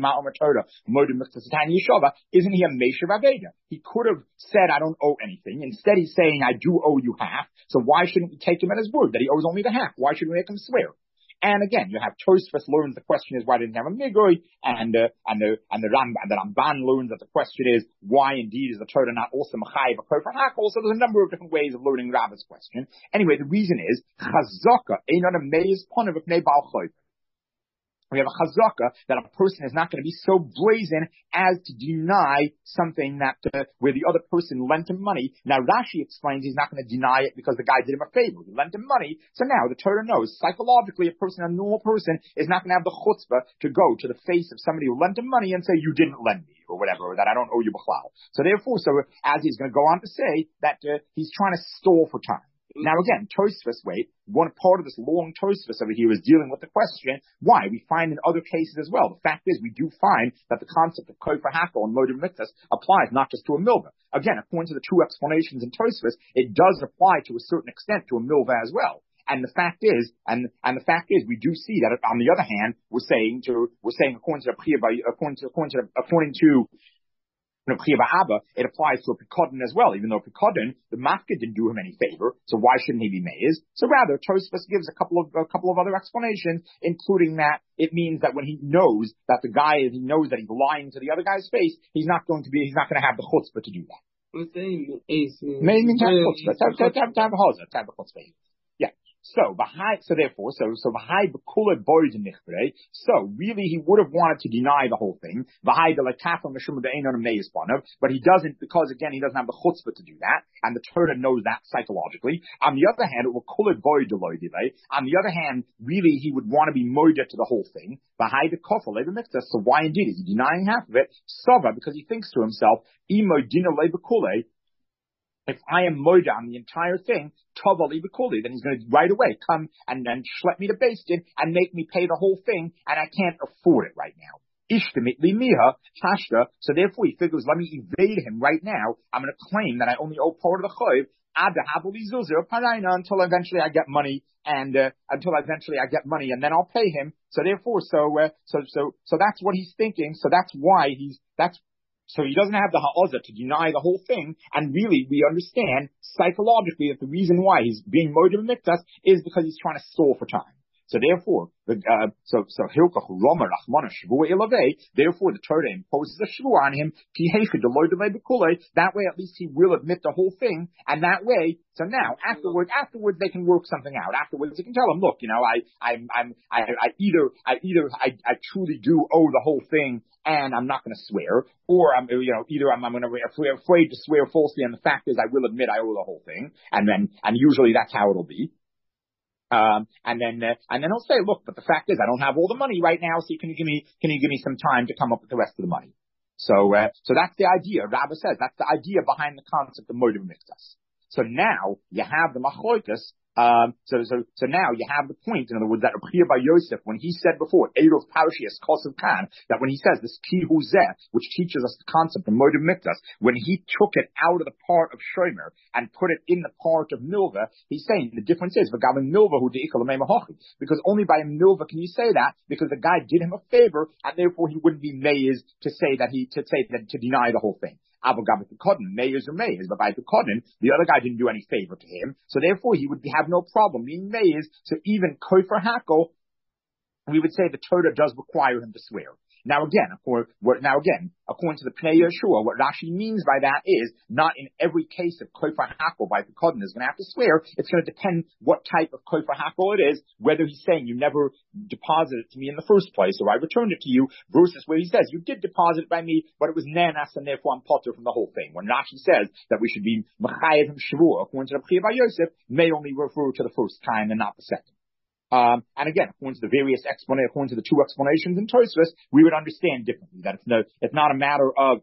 a Meshav Aveda? He could have said, I don't owe anything. Instead, he's saying, I do owe you half. So why shouldn't we take him at his word that he owes only the half? Why should we make him swear? And again, you have Tosfos learns the question is why didn't he have a migoy, and uh, and the and the Ram and the Ramban learns that the question is why indeed is the Torah not also mechayev a kofer hakol? So there's a number of different ways of learning Rabba's question. Anyway, the reason is chazaka einon a meiz ponav v'pnei bal choyv. We have a chazaka that a person is not going to be so brazen as to deny something that uh, where the other person lent him money. Now Rashi explains he's not going to deny it because the guy did him a favor. He lent him money. So now the Torah knows psychologically a person, a normal person, is not going to have the chutzpah to go to the face of somebody who lent him money and say, you didn't lend me, or whatever, or that I don't owe you b'chlal. So therefore, so as he's going to go on to say that uh, he's trying to stall for time. Now again, Tosfos, wait, one part of this long Tosfos over here is dealing with the question, why? We find in other cases as well. The fact is, we do find that the concept of kofer hakol and moed mitzvahs applies not just to a milva. Again, according to the two explanations in Tosfos, it does apply to a certain extent to a milva as well. And the fact is, and and the fact is, we do see that on the other hand, we're saying to we're saying according to according to according to according to it applies to a Pekodin as well, even though Pekodin, the Mafka didn't do him any favor, so why shouldn't he be Meis? So rather, Tosfos gives a couple of a couple of other explanations, including that it means that when he knows that the guy is, he knows that he's lying to the other guy's face, he's not going to be, he's not going to have the chutzpah to do that. Maybe to have chutzpah, to have to have chutzpah, to have chutzpah. Yeah. So, so therefore, so, so, so really he would have wanted to deny the whole thing, but he doesn't, because again, he doesn't have the chutzpah to do that, and the Torah knows that psychologically. On the other hand, it will call it void on the other hand, really he would want to be moida to the whole thing, so why indeed is he denying half of it? Sava, because he thinks to himself, if I am moida on the entire thing, Tovali B'Kuli, then he's going to right away come and then schlep me to Beis Din and make me pay the whole thing, and I can't afford it right now. Ishtamitli miha tashta. So therefore he figures, let me evade him right now. I'm going to claim that I only owe part of the choiv until eventually I get money, and uh, until eventually I get money, and then I'll pay him. So therefore, so uh, so so so that's what he's thinking. So that's why he's that's. So he doesn't have the ha'azah to deny the whole thing, and really we understand psychologically that the reason why he's being moed miktas is because he's trying to stall for time. So therefore, the, uh, so, so, Hilkach Roma Rachmana Shvua Ilavei, therefore the Torah imposes a Shvua on him, that way at least he will admit the whole thing, and that way, so now, afterwards, afterwards they can work something out. Afterwards they can tell him, look, you know, I, I'm, I'm, I, I either, I either, I, I truly do owe the whole thing, and I'm not going to swear, or I'm, you know, either I'm, I'm going to be afraid to swear falsely, and the fact is I will admit I owe the whole thing, and then, and usually that's how it'll be. Um, and then, uh, and then he'll say, look, but the fact is I don't have all the money right now, so can you give me, can you give me some time to come up with the rest of the money? So, uh, so that's the idea. Rabbi says that's the idea behind the concept of moed miktas. So now you have the machlokas. Um, so, so, so now you have the point, in other words, that Rabbi by Yosef, when he said before, Eirov Parashias Kosev Khan, that when he says this Ki Hu Zeh, which teaches us the concept of moed miktas, when he took it out of the part of Shomer and put it in the part of Milva, he's saying the difference is, Milva who because only by a Milva can you say that, because the guy did him a favor, and therefore he wouldn't be meiz to say that he, to say that, to deny the whole thing. Abogab Pekodin, mayors or mayors, but by Pekodin, the other guy didn't do any favor to him, so therefore he would have no problem being mayors. So even kofer hakol, we would say the Torah does require him to swear. Now again, of course, what, now again, according to the Pnei Yeshua, what Rashi means by that is not in every case of kofer hakel by Pekodin is going to have to swear. It's going to depend what type of kofer hakel it is, whether he's saying you never deposited it to me in the first place, or I returned it to you, versus where he says you did deposit it by me, but it was nanas, and therefore I'm potter from the whole thing. When Rashi says that we should be mechayev shvua, according to the Pnei Yosef, may only refer to the first time and not the second. Um, and again, according to the various explanations, according to the two explanations in Tosfos, we would understand differently that it's no, it's not a matter of,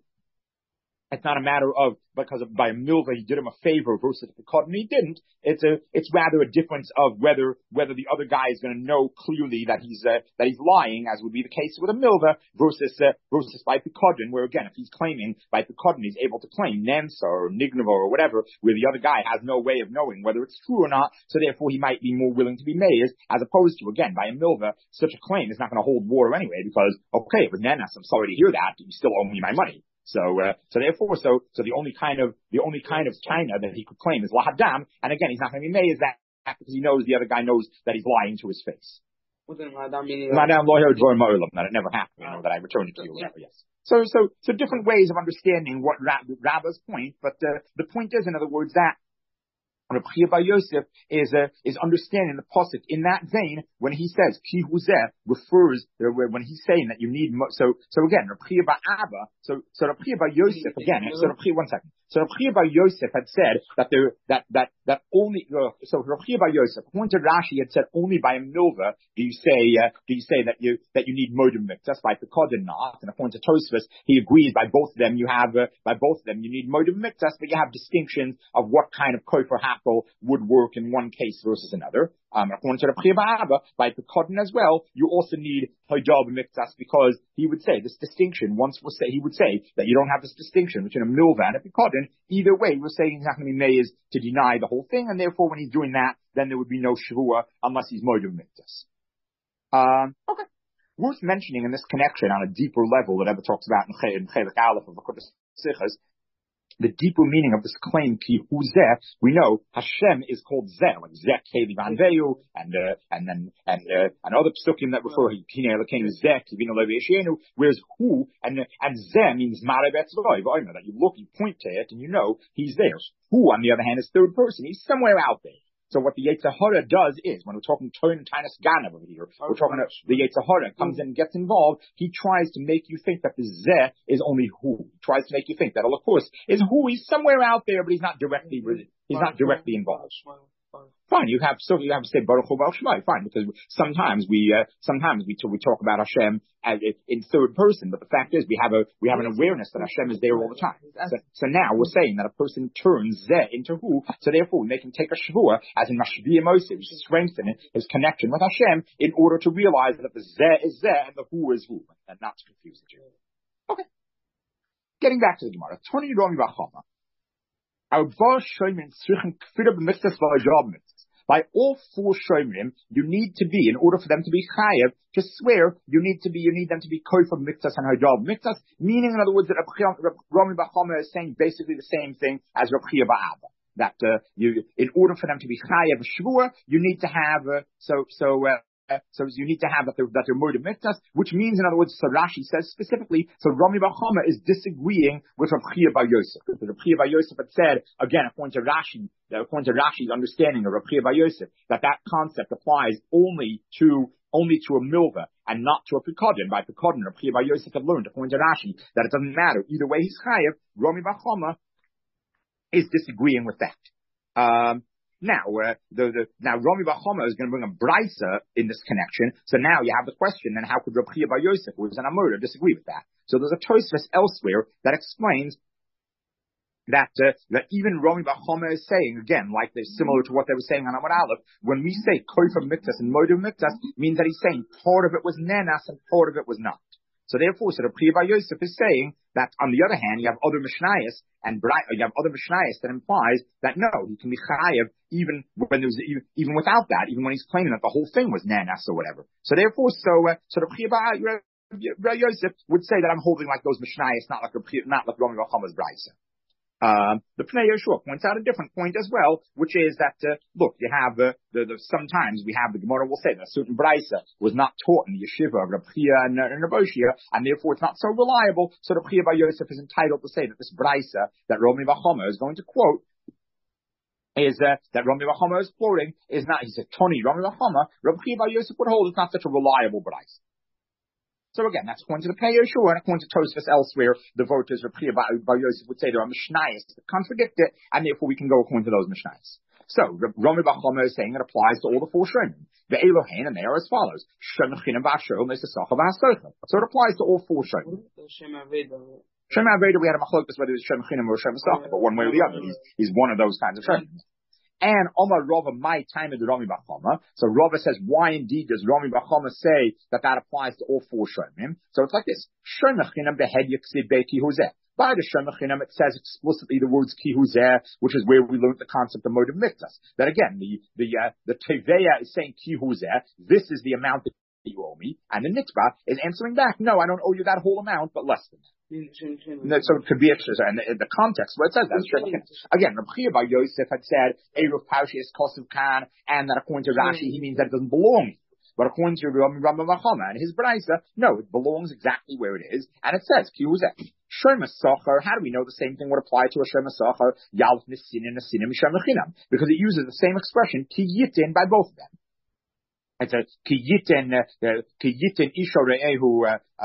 it's not a matter of because of, by a milva he did him a favor versus the Pekodin he didn't. It's a, it's rather a difference of whether, whether the other guy is going to know clearly that he's, uh, that he's lying, as would be the case with a milva versus, uh, versus by Pekodin, where again, if he's claiming by Pekodin, he's able to claim Nemsa or Nignava or whatever, where the other guy has no way of knowing whether it's true or not, so therefore he might be more willing to be made, as opposed to, again, by a milva, such a claim is not going to hold water anyway, because, okay, it was Nenas, I'm sorry to hear that, you still owe me my money. So, uh, so therefore, so, so the only kind of, the only kind of China that he could claim is lahadam, and again, he's not going to be made as that because he knows the other guy knows that he's lying to his face. Lahadam meaning lahadam loher dvar ma'olam, that it never happened, you know, that I returned it to you, whatever, yes. So, so, so different ways of understanding what Rab, Rabba's point, but, uh, the point is, in other words, that Rabbi Chia Bar Yosef is uh, is understanding the pasuk in that vein when he says ki huzeh refers uh, when he's saying that you need mo- so so again Rabbi Chia Bar Abba so so Rabbi Chia Bar Yosef again so Rabbi Chia, one second so Rabbi Chia Bar Yosef had said that there that that that only uh, so Rabbi Chia Bar Yosef according to Rashi had said only by a milva do you say uh, do you say that you that you need modem mix that's by Pekodin not, and according to Tosfos he agrees by both of them you have uh, by both of them you need modem mix but you have distinctions of what kind of kofer would work in one case versus another. Um, according to the Pri Abba, by Pekodin as well, you also need hijab miktas because he would say this distinction. Once we'll say he would say that you don't have this distinction between a milva and a Pekodin. Either way, we're saying he's not going to be made to deny the whole thing, and therefore, when he's doing that, then there would be no shavua unless he's hijab miktas. Um, okay. Worth mentioning in this connection on a deeper level that Rebbe talks about in Chelik Aleph of the Kodesh Sichas. The deeper meaning of this claim, ki hu zeh, we know Hashem is called Zeh, like Zeh Keli Vanveyu, and uh, and then and uh, and other psukim that refer to Kine Elokeinu Zeh Kivino Levi Yeshenu, whereas hu and and Zeh means Mare Betzvoi, that you look, you point to it, and you know he's there. Hu, on the other hand, is third person; he's somewhere out there. So what the Yetzer Hara does is, when we're talking Torah and Tainus Ganav over here, we're talking about the Yetzer Hara comes in and gets involved. He tries to make you think that the Zeh is only who. He tries to make you think that, well, of course, is who. He's somewhere out there, but he's not directly, he's not directly involved. Fine, you have so you have to say Baruch Hu Baruch Shemai. Fine, because sometimes we uh, sometimes we we talk about Hashem as in third person, but the fact is we have a we have an awareness that Hashem is there all the time. So, so now we're saying that a person turns Zeh into who, so therefore we make him take a Shavua as in Mashvi Moshe, which is strengthen his connection with Hashem in order to realize that the Zeh is Zeh and the who is who, and not to confuse the two. Okay, getting back to the Gemara, Tony Romi Bachama. By all four shomrim, you need to be, in order for them to be chayav, to swear, you need to be, you need them to be kofer miktas and hijab miktas, meaning, in other words, that Rami Bachama is saying basically the same thing as Reb Chia Bar Abba. That, uh, you, in order for them to be chayav shvua, you need to have, uh, so, so, uh, Uh, so you need to have that they're, that they're murder miktas, which means, in other words, so Rashi says specifically, so Rami Bachama is disagreeing with Rav Chia Bar Yosef. Because Rav Chia Bar Yosef had said, again, according to Rashi, according to Rashi's understanding of Rav Chia Bar Yosef, that that concept applies only to, only to a milva and not to a Pekodin. By Pekodin, Rav Chia Bar Yosef had learned, according to Rashi, that it doesn't matter. Either way he's chayav. Rami Bachama is disagreeing with that. Um, Now, uh, the, the, now Rami Bachama is going to bring a brisa in this connection. So now you have the question, then how could Reb Chia Bar Yosef, who is an Amora, disagree with that? So there's a Tosfos elsewhere that explains that, uh, that even Rami Bachama is saying, again, like they're similar to what they were saying on Amud Aleph, when we say kofer miktas and moder miktas, means that he's saying part of it was nenas and part of it was not. So therefore, so Reb Chia Bar Yosef is saying that on the other hand, you have other Mishnayos and you have other Mishnayos that implies that no, he can be chayav even when there's even, even without that, even when he's claiming that the whole thing was nanas or whatever. So therefore, so uh, so Reb Chia Bar Yosef would say that I'm holding like those Mishnayos, not like not like Rami Bachama's brisa. Um, the Pnei Yeshua points out a different point as well, which is that, uh, look, you have, uh, the, the, sometimes we have, the Gemara will say that a certain Braisa was not taught in the yeshiva of Reb Chia and, uh, and Reb Oshia, and therefore it's not so reliable, so Reb Chia Bar Yosef is entitled to say that this Braisa that Rami Bar Chama is going to quote is, uh, that Rami Bar Chama is quoting is not, he said, Tony, Rami Bar Chama, Reb Chia Bar Yosef would hold it's not such a reliable Braisa. So again, that's according to the Pnei Yeshua, and according to Tosfos elsewhere, the voters of Reb Chia Bar Yosef would say there are Mishnayos that contradict it, and therefore we can go according to those Mishnayos. So, Rami Bar Chama is saying it applies to all the four Shomim. The Elohein, and they are as follows. So it applies to all four Shomim. Shem Aveda, we had a machlokes whether it's Shem Chinim or Shem Sacha, but one way or the other, he's, he's one of those kinds of Shomim. And Omar Rava, my time of the Rami Bar Chama. So Rava says, why indeed does Rami Bar Chama say that that applies to all four Shomim? So it's like this. Shomachinam behed yiksid be kihuzeh. By the Shomachinam, it says explicitly the words kihuzeh, which is where we learned the concept of motive mitzvahs. That again, the, the, uh, the Teveya is saying kihuzeh. This is the amount that you owe me. And the Nitzvah is answering back, no, I don't owe you that whole amount, but less than that. No, so it could be extra, and the, the context where it says that. Again, Reb Chia Bar Yosef had said, Eruv Parshas Kosev Khan, and that according to Rashi, he means that it doesn't belong. But according to Rami Bar Chama and his Braisa, no, it belongs exactly where it is, and it says, Kihuzeh. Shema Socher, how do we know the same thing would apply to a Shema Socher? Yalef Nisinin, Nasinim, Shema Chinam. Because it uses the same expression, Ki Yitin, by both of them. It's a ki yiten ki yiten isha re'ehu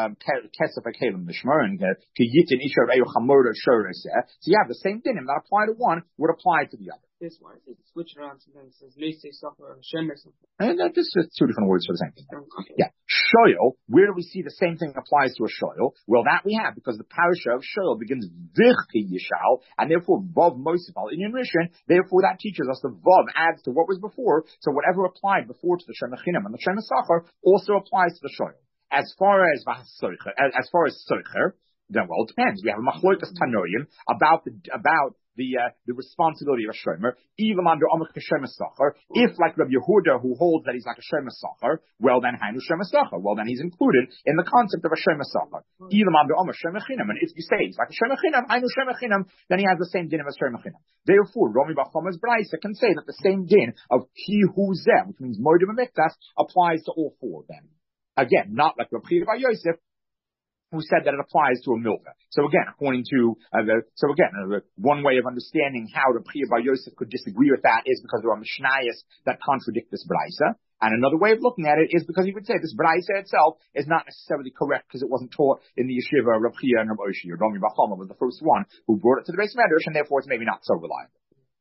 kesef akelim mishmer and ki yiten isha re'ehu chamor shores. So you have the same dinim that apply to one would apply to the other. This one, it switch around sometimes. It says Meisei Sofer or Shem or something. And that just is two different words for the same thing. Okay. Yeah, shoyel. Where do we see the same thing applies to a shoyel? Well, that we have because the parasha of shoyel begins vichki yishal, and therefore vav moisifal in Rishon. Therefore, that teaches us the vav adds to what was before. So whatever applied before to the shemachinam and the shemasachar also applies to the shoyel. As far as as far as soicher, then well, it depends. We have a machlokas tanoim about the about. The uh, the responsibility of a shomer, even under Amach Shema Sacher. If, like Rabbi Yehuda, who holds that he's like a Shema Sacher, well then Hainu Shema Sacher. Well then he's included in the concept of a Shema Sacher. Even under Amach Shema Chinam. And if you say he's like a Shema Chinam, Hainu Shema Chinam, then he has the same din of a Shema Chinam. Therefore, Rami Bar Chama's Braisa can say that the same din of Ki Hu Zeh, which means Moedim Miktas, applies to all four of them. Again, not like Rabbi Chia Bar Yosef, who said that it applies to a milva. So again, according to, uh, the, so again, uh, one way of understanding how Reb Chia Bar Yosef could disagree with that is because there are Mishnayos that contradict this Braisa. And another way of looking at it is because he would say this Braisa itself is not necessarily correct because it wasn't taught in the yeshiva of Reb Chia and Reb Oshia. Rami Bar Chama was the first one who brought it to the Beis Medrash, and therefore it's maybe not so reliable.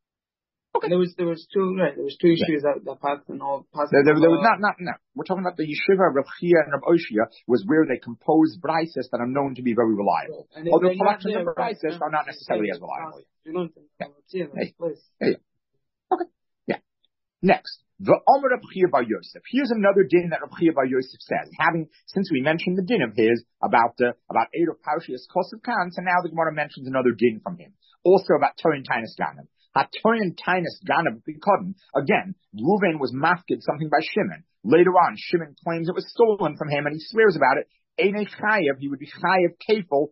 Okay. There was there was two right. There was two issues yeah. that that passed and all passed. There, there, there was not not no. We're talking about the yeshiva Reb Chia and Reb Oshia was where they composed braises that are known to be very reliable. Right. Although collections of braises are not necessarily as reliable. You know, yeah. Hey. Yeah. Okay. Yeah. Next, the Omer Reb Chia Bar Yosef. Here's another din that Reb Chia Bar Yosef says. Having since we mentioned the din of his about uh, about Eruv Parshas Kosev Khan, so now the Gemara mentions another din from him, also about Torin Tainus Ganim. Hatoyin Tainus Ganav Bikodim. Again, Reuven was mafkid something by Shimon. Later on, Shimon claims it was stolen from him, and he swears about it. Einei Chayev, he would be Chayev Kefil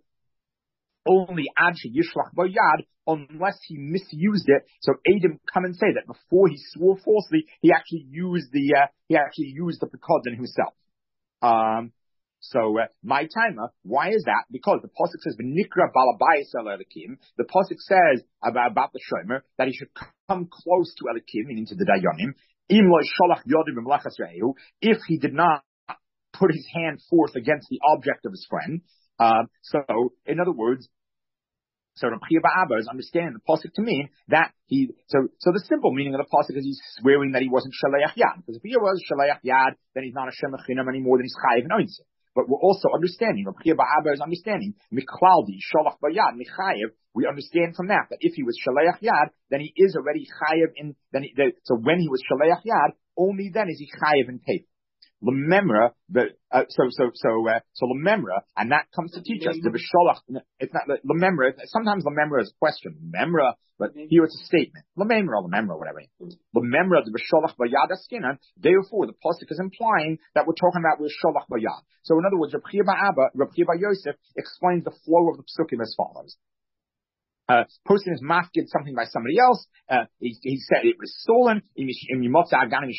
only ad yishlach bayad, unless he misused it. So Adam come and say that before he swore falsely, he actually used the uh, he actually used the Bikodim himself. Um. So, uh, my timer, why is that? Because the Pasuk says, V'nikra balabayis el Elikim. The Pasuk says about, about the Shomer that he should come close to Elikim, meaning to the Dayanim. Im lo sholach yodim b'mlachas re'ehu. If he did not put his hand forth against the object of his friend. Uh, so, in other words, so Reb Chia Bar Abba is understanding the Pasuk to mean that he, so, so the simple meaning of the Pasuk is he's swearing that he wasn't Shaleach Yad. Because if he was Shaleach Yad, then he's not a Shemach Chinam anymore, then he's Chayiv and Oinzeh. But we're also understanding, Reb Chia Bar Abba is understanding, Miklaldi, Sholach Bayad, Michayev, we understand from that, that if he was Shaleach Yad, then he is already Chayev in, then he, the, so when he was Shaleach Yad, only then is he Chayev in Pei. Lememra, the, uh, so, so, so, uh, so Lememra, and that comes to teach us, the Bisholach, it's not, Lememra, sometimes Lememra is a question, Lememra, but here it's a statement. Lememra, Lememra, whatever. Lememra, the Bisholach Bayad Askinan, therefore the Pasuk is implying that we're talking about Bisholach Bayad. So in other words, Reb Chia Bar Abba, Reb Chia Bar Yosef explains the flow of the Psukim as follows. Uh, person is mafkid something by somebody else. Uh, he, he said it was stolen. He learns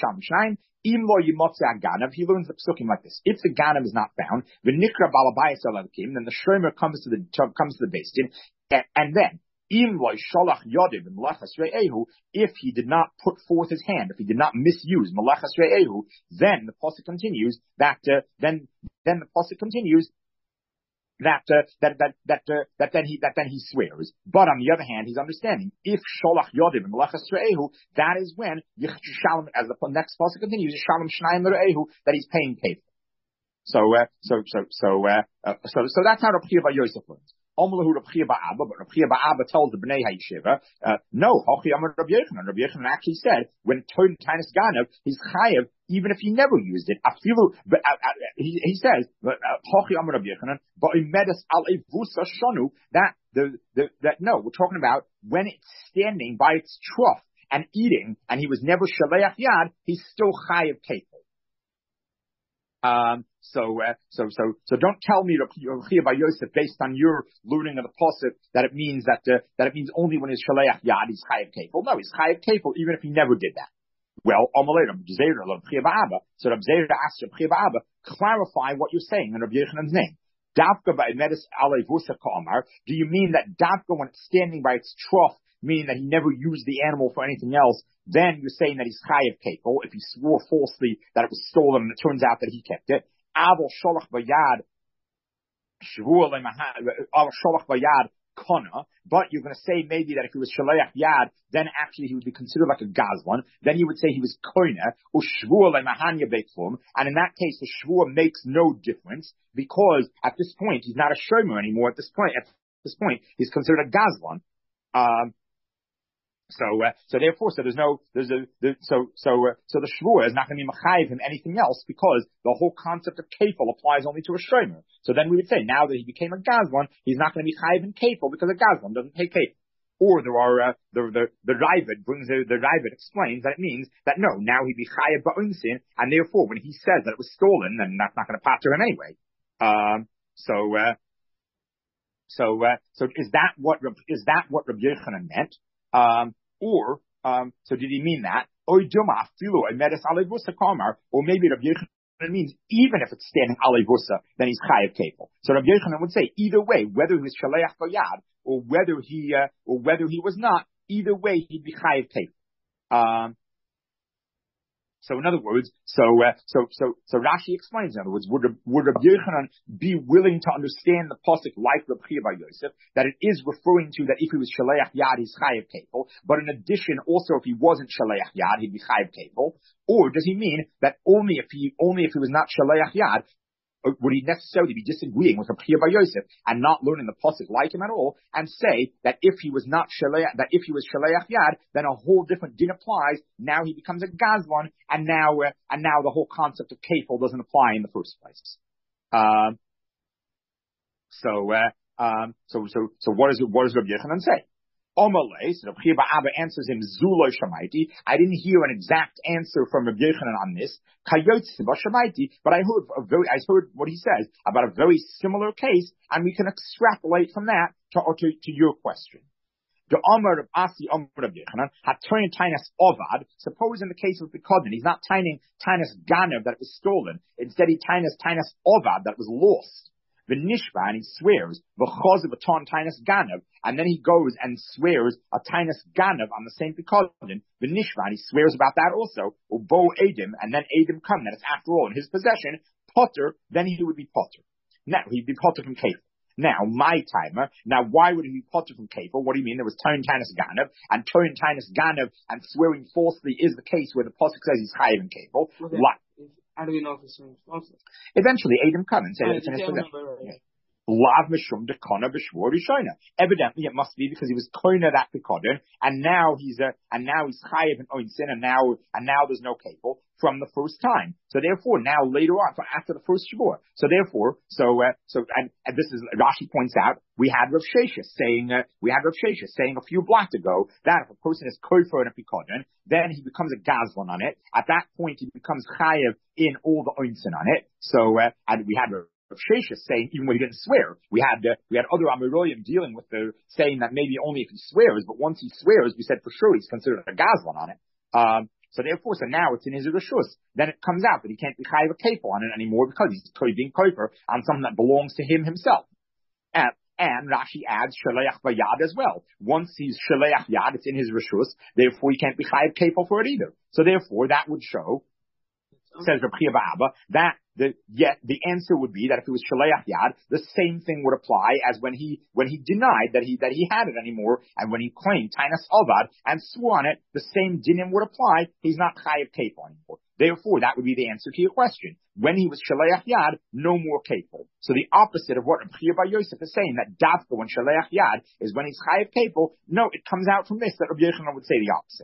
the psukim like this. If the ganim is not found, the nikra balabayis alakim, then the shomer comes to the comes to the beis din, and, and then if he did not put forth his hand, if he did not misuse malachas re'ehu, then the pasuk continues that uh, then then the pasuk continues. That, uh, that, that, that, uh, that then he, that then he swears. But on the other hand, he's understanding, if Sholach Yodim and Melachas Re'ehu, that is when, Shalom, as the next pasuk continues, Shalom Shnayim Re'ehu, that he's paying kefil. So, uh, so, so, so, uh, uh, so, so that's how Reb Chia bar Yosef learns. Omelahu Reb Chia bar Abba, but Reb Chia bar Abba tells the Bnei HaYeshiva, uh, no, Hochi Amar Reb Yochanan. Reb Yochanan actually said, when Toin Tainus Ganav, he's chayav, even if he never used it. Afilu, but, uh, uh, he, he says, Hochi Amar Reb Yochanan, but Imedes Al Evusa Shonu, that, the, the, that, no, we're talking about when it's standing by its trough and eating, and he was never Shaleach Yad, he's still chayav kefil. Um, so, uh, so, so, so don't tell me Reb Chia bar Yosef based on your learning of the pasuk that it means that, uh, that it means only when he's Shaleach Yad he's chayav kefil. No, he's chayav kefil even if he never did that. Well, Amalei Reb Zera Reb Chia bar Abba. So Reb Zera asked Reb Chia bar Abba, clarify what you're saying in Reb Yochanan's name. Davka ba'emedes alei vusa ka'amar. Do you mean that Davka, when it's standing by its trough, meaning that he never used the animal for anything else, then you're saying that he's chayav kefil if he swore falsely that it was stolen and it turns out that he kept it. Avol sholach bayad shvur lemahad. Avol sholach bayad kona. But you're going to say maybe that if he was shaleach yad, then actually he would be considered like a gazlan. Then he would say he was koina or shvur lemahanya beklum. And in that case, the shvur makes no difference because at this point he's not a shomer anymore. At this point, at this point, he's considered a gazlan. Um, So, uh, so therefore, so there's no, there's a, the, so, so, uh, so the shvur is not going to be mechayiv him anything else because the whole concept of kefil applies only to a shomer. So then we would say now that he became a gazlan, he's not going to be chayiv in kefil because a gazlan doesn't pay kefil. Or there are, uh, the, the, the Ravid brings, the, the Ravid explains that it means that no, now he'd be chayiv ba'unsin, and therefore when he says that it was stolen, then that's not going to pater him anyway. Um, so, uh, so, uh, so is that what, is that what Reb Yochanan meant? Um, or, um, so did he mean that? Or maybe Rabbi Yochanan means even if it's standing alevusa, then he's chayav kefil. So Rabbi Yochanan would say either way, whether he was shaleach bayad or whether he, uh, or whether he was not, either way he'd be chayav kefil. Um, So in other words, so uh, so so so Rashi explains. In other words, would would Rabbi Yochanan be willing to understand the pasuk like Reb Chia bar Yosef that it is referring to that if he was shaleach yad he's chayav kefil, but in addition also if he wasn't shaleach yad he'd be chayav kefil, or does he mean that only if he only if he was not shaleach yad would he necessarily be disagreeing with Reb Chia bar Yosef and not learning the pasuk like him at all, and say that if he was not shaleach, that if he was shaleach yad, then a whole different din applies. Now he becomes a gazlan, and now uh, and now the whole concept of kefil doesn't apply in the first place. Um, so uh, um, so so so what is it? What does Reb Yochanan say? Omalei, so Reb Chia bar Abba answers him, Zuloi Shamaiti. I didn't hear an exact answer from Reb Yochanan on this. Kayotzi Shamaiti, but I heard a very, I heard what he says about a very similar case, and we can extrapolate from that to to, to your question. The Omer of Asi Omer of Yochanan had turned Tainus Ovad. Suppose in the case of Pekodin, he's not Taining Tainus Ganav that was stolen. Instead, he Tainus Tainus Ovad that was lost. The Nishba, and he swears, V'choz of a ton Tainus Ganav, and then he goes and swears a Tainus Ganav on the same Pekodin. The Nishba, and he swears about that also. Ubo Adim, and then Adim come, that it's after all in his possession. Potter, then he would be Potter. Now, he'd be Potter from Kefil. Now, my timer, now why would he be Potter from Kefil? What do you mean? There was Toin Tainus Ganav, and Toin Tainus Ganav and swearing falsely is the case where the pasuk says he's chayav in Kefil. Okay. How do we know if it's false? Eventually, Adam come and say that it's in his possession. Lav mishum de kona b'shvur rishona. Evidently, it must be because he was koina that pekodin, and now he's a, and now he's chayav in oinsin, and now, and now there's no kefil from the first time. So therefore, now later on, after the first shvur. So therefore, so uh, so and, and this is Rashi points out we had Rav Shesha saying uh, we had Rav Shesha saying a few blocks ago that if a person is koifer in a pekodin, then he becomes a gazlan on it. At that point, he becomes chayav in all the oinsin on it. So uh, and we had Sheshes saying even when he didn't swear, we had uh, we had other Amoraim dealing with the saying that maybe only if he swears, but once he swears, we said for sure he's considered a gazlan on it. Um, so therefore, so now it's in his reshus. Then it comes out that he can't be chayiv a kefil on it anymore because he's being kofer on something that belongs to him himself. And, and Rashi adds shaleach bayad as well. Once he's shaleach yad, it's in his reshus. Therefore, he can't be chayiv kefil for it either. So therefore, that would show, says Reb Chia Ba'Abba, that the yet the answer would be that if it was shaleach yad, the same thing would apply as when he when he denied that he that he had it anymore, and when he claimed tainas avad and swore on it, the same dinim would apply. He's not chayiv kefil anymore. Therefore, that would be the answer to your question. When he was shaleach yad, no more kefil. So the opposite of what Reb Chia Bar Yosef is saying, that dafka when shaleach yad is when he's chayiv kefil. No, it comes out from this that Rabbi Yochanan would say the opposite.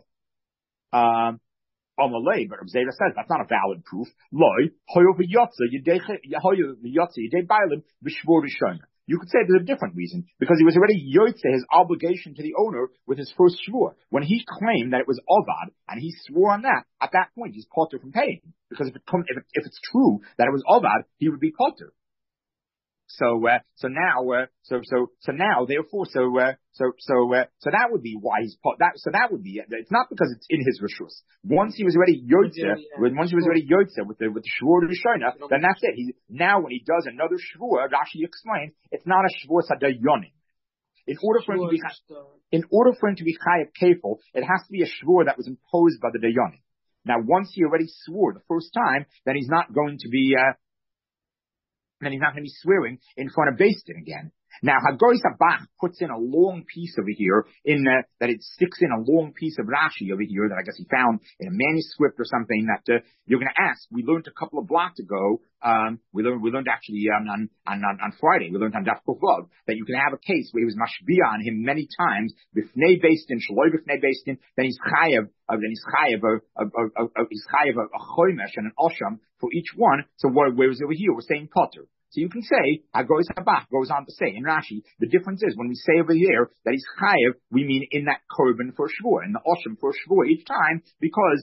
Um. Amalei, but Reb Zera says that's not a valid proof. Loi, hoyo v'yotze, hoyo v'yotze, yedei bailim, v'shvor v'shona. You could say there's a different reason, because he was already yotze his obligation to the owner with his first shvur. When he claimed that it was ovad, and he swore on that, at that point he's potter from paying. Because if it come, if, it, if it's true that it was ovad, he would be potter. So, uh, so now, uh, so, so, so now, therefore, so, uh, so, so, uh, so that would be why he's pot, that, so that would be, it's not because it's in his reshus. Once he was already yotze, yeah, yeah. once he was already yotze with the, with the shvur rishona, then that's it. He, now when he does another shvur, Rashi explains, it's not a shvur sadayonim. In order for him to be, in order for him to be chayav kefil, it has to be a shvur that was imposed by the dayanim. Now, once he already swore the first time, then he's not going to be, uh, then he's not going to be swearing in front of Beis Din again. Now, Hagoy Sabach puts in a long piece over here, in uh, that it sticks in a long piece of Rashi over here that I guess he found in a manuscript or something that uh, you're going to ask. We learned a couple of blocks ago. Um, we learned we learned actually um, on, on on on Friday. We learned on Daf Kufvav that you can have a case where he was mashbiah on him many times. Bifnei Beis Din, shaloi bifnei Beis Din. Then he's chayav. Uh, then he's chayav. Uh, uh, uh, uh, he's chayav a chomesh and an osham for each one. So what, whereas over here we're saying potter. So you can say, Hagoy Sabach goes on to say in Rashi, the difference is when we say over here that he's chayev, we mean in that korban for shvur, in the osham for shvur each time, because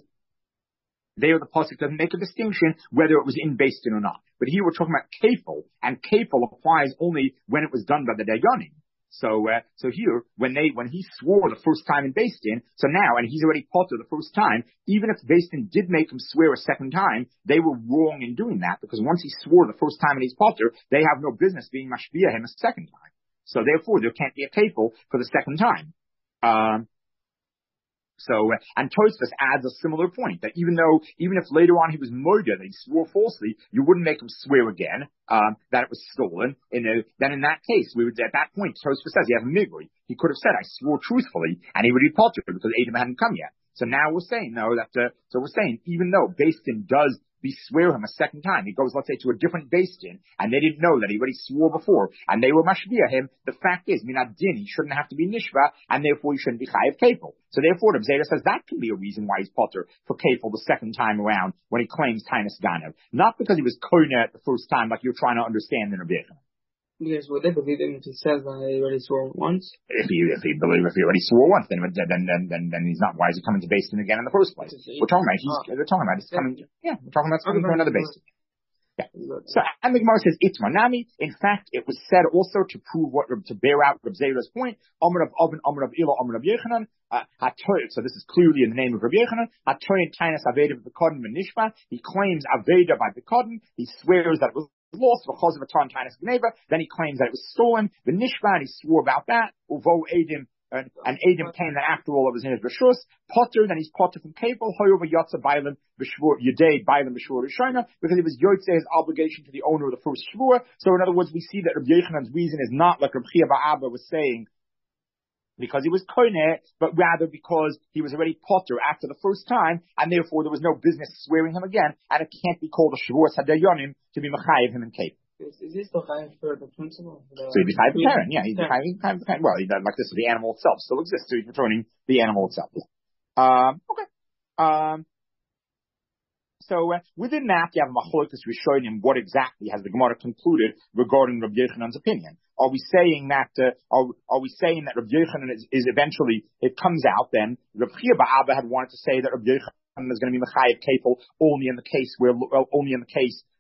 there the pasuk doesn't make a distinction whether it was in Beis Din or not. But here we're talking about kefil, and kefil applies only when it was done by the dayanim. So, uh, so here, when they, when he swore the first time in Beis Din, so now, and he's already potter the first time, even if Beis Din did make him swear a second time, they were wrong in doing that, because once he swore the first time and he's potter, they have no business being mashbiah him a second time. So therefore, there can't be a kefil for the second time. Um, So, uh, and Tosfos adds a similar point, that even though, even if later on he was murdered, that he swore falsely, you wouldn't make him swear again, um, that it was stolen. In a, then in that case, we would, at that point, Tosfos says he has a migui. He could have said, I swore truthfully, and he would be potter because Adam hadn't come yet. So now we're saying, no, that, uh, so we're saying, even though Beis Din does be swear him a second time, he goes, let's say, to a different Beis Din, and they didn't know that he already swore before, and they were mashbiah him, the fact is, minad din, he shouldn't have to be nishva, and therefore he shouldn't be chayiv kefil. So therefore, Reb Zera says that can be a reason why he's potter for kefil the second time around, when he claims tainus ganev. Not because he was koine the first time, like you're trying to understand in Reb Yochanan. Yes, would they believe him if he says that he already swore once? If he, if he believe, if he already swore once, then, then, then, then, then he's not, why is he coming to Beis Din again in the first place? We're talking about, he's, oh. we're talking about, he's coming, yeah, we're talking about coming to another Beis Din. Yeah. So, and the Gemara says, it's manami. In fact, it was said also to prove what, to bear out Reb Zera's point, Amr of Oven, Amr of Ila, Amr of Yochanan, uh, so this is clearly in the name of Reb Yochanan, Hatoyin Tainus Aveda B'Kodin V'Nishba. He claims Aveda by B'Kodin. He swears that it was lost because of a ton Tainus Gneva. Then he claims that it was stolen. The Nishba, and he swore about that. Uvo Adim, and, and Adam came that after all it was in his Rishus. Potter, then he's potter from Kefil, Hoyova Yotza Bailam, B'Shvur, Yudei, Bailam, B'Shvur, Rishona, because it was Yotze, his obligation to the owner of the first Shvur. So in other words, we see that Reb Yochanan's reason is not like Reb Chia Ba'Abba was saying, because he was koine, but rather because he was already potter after the first time, and therefore there was no business swearing him again, and it can't be called a Shavur Sadayonim to be mechayiv him in Kefil. Is, is this the chayiv for the principle? The, so he'd be chayiv Karen, yeah, he'd be chayiv Karen. Well, like this, the animal itself still exists, so he's returning the animal itself. Um, okay. Um, so uh, within that, you have Machlokas Rishonim. What exactly has the Gemara concluded regarding Rabbi Yochanan's opinion? Are we saying that? Uh, are, are we saying that Rabbi Yochanan is, is eventually? It comes out then. Rabbi Chia Ba'Abba had wanted to say that Rabbi Yochanan is going to be mechayiv kefil only in the case where, well, only in the case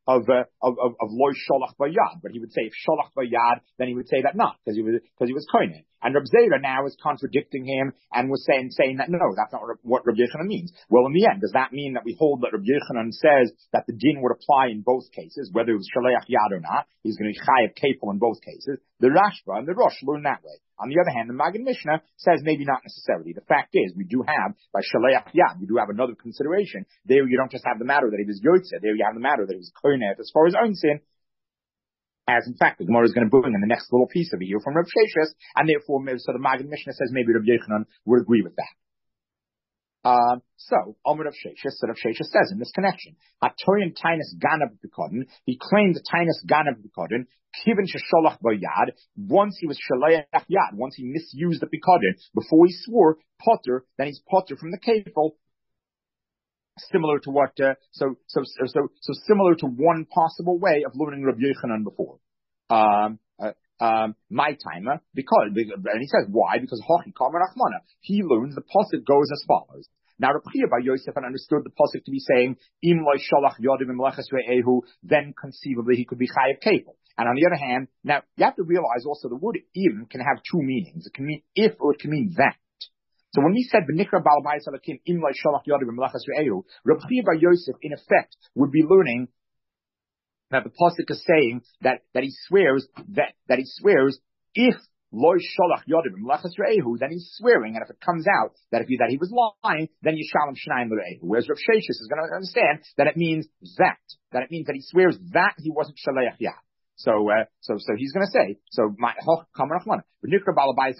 of, uh, of, of, of loy sholach bayad. But he would say if sholach bayad, then he would say that not, because he was, because he was koine. And Reb Zera now is contradicting him and was saying, saying that no, that's not what Reb Yochanan means. Well, in the end, does that mean that we hold that Reb Yochanan says that the din would apply in both cases, whether it was shaleach yad or not? He's going to be chayav kefil in both cases. The Rashba and the Rosh learn that way. On the other hand, the Maggid Mishnah says maybe not necessarily. The fact is, we do have, by shaleach yad, we do have another consideration. There you don't just have the matter that he was yotze. There you have the matter that he was koineh as far as own sin. As in fact, the Gemara is going to bring in the next little piece of it here from Reb Sheshes, and therefore, so the Maggid Mishnah says maybe Reb Yochanan would agree with that. Um, so, Omer Reb Sheshes, so Reb Sheshes says in this connection, Hatoyin Tainus Ganav B'Kodin, he claimed the Tainus Ganav B'Kodin, Kivin Shesholach Bayad, once he was Shaleach Yad, once he misused the B'Kodin, before he swore, Potter, then he's Potter from the Kefil. Similar to what, uh, so, so, so, so, so similar to one possible way of learning Rabbi Yochanan before. Um, uh, um, my timer, because, and he says why? Because Hochi Kamer Achmana. He learns the pasuk goes as follows. Now, Rabbi Chia Bar Yosef had understood the pasuk to be saying, Im loy shalach yodim imlechas re'ehu, then conceivably he could be chayav kefil. And on the other hand, now, you have to realize also the word im can have two meanings. It can mean if or it can mean that. So when we said B'nikra Balabayis Alakim Im Lai Shalach Yodim B'Melachas Re'ehu, Reb Chia Bar Yosef in effect would be learning that the pasuk is saying that that he swears that that he swears if Loi Shalach Yodim B'Melachas Re'ehu, then he's swearing, and if it comes out that if he, that he was lying, then Yishalem Shnayim L'Re'ehu. Whereas Reb Sheshes is going to understand that it means that that it means that he swears that he wasn't Shaleach Yad. So, uh, so, so he's going to say, so my, he's going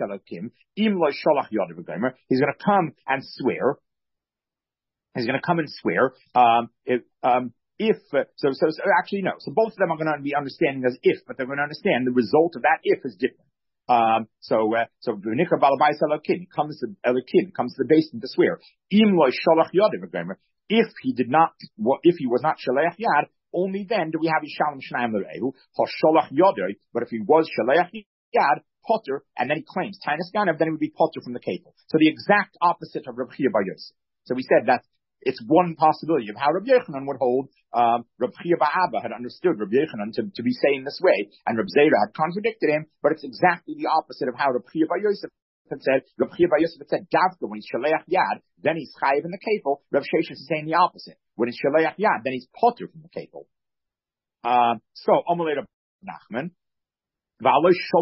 to come and swear, he's going to come and swear, um, if, um, if, uh, so, so, so actually no, so both of them are going to be understanding as if, but they're going to understand the result of that if is different. Um, so, uh, so, V'nikra Balabais Elokim comes to, Elokim comes to the basin to swear, Im lo sholach yodim, if he did not, if he was not Shaleach Yad, only then do we have Yishalem Shnayim L'Re'ehu, Hosholach Yodoi, but if he was Shaleach Yad, Potter, and then he claims Tainus Ganav, then it would be Potter from the Kefil. So the exact opposite of Reb Chia Bar Yosef. So we said that it's one possibility of how Reb Yochanan would hold. Um, Reb Chia Bar Abba had understood Reb Yochanan to, to be saying this way, and Reb Zera had contradicted him, but it's exactly the opposite of how Reb Chia Bar Yosef had said. Reb Chia Bar Yosef had said, Davka, when he's Shaleach Yad, then he's Chayiv in the Kefil. Reb Sheshes is saying the opposite. When he's Shaleach Yad, then he's Potter from the Kefil. Um, so, Amalei Reb Nachman, why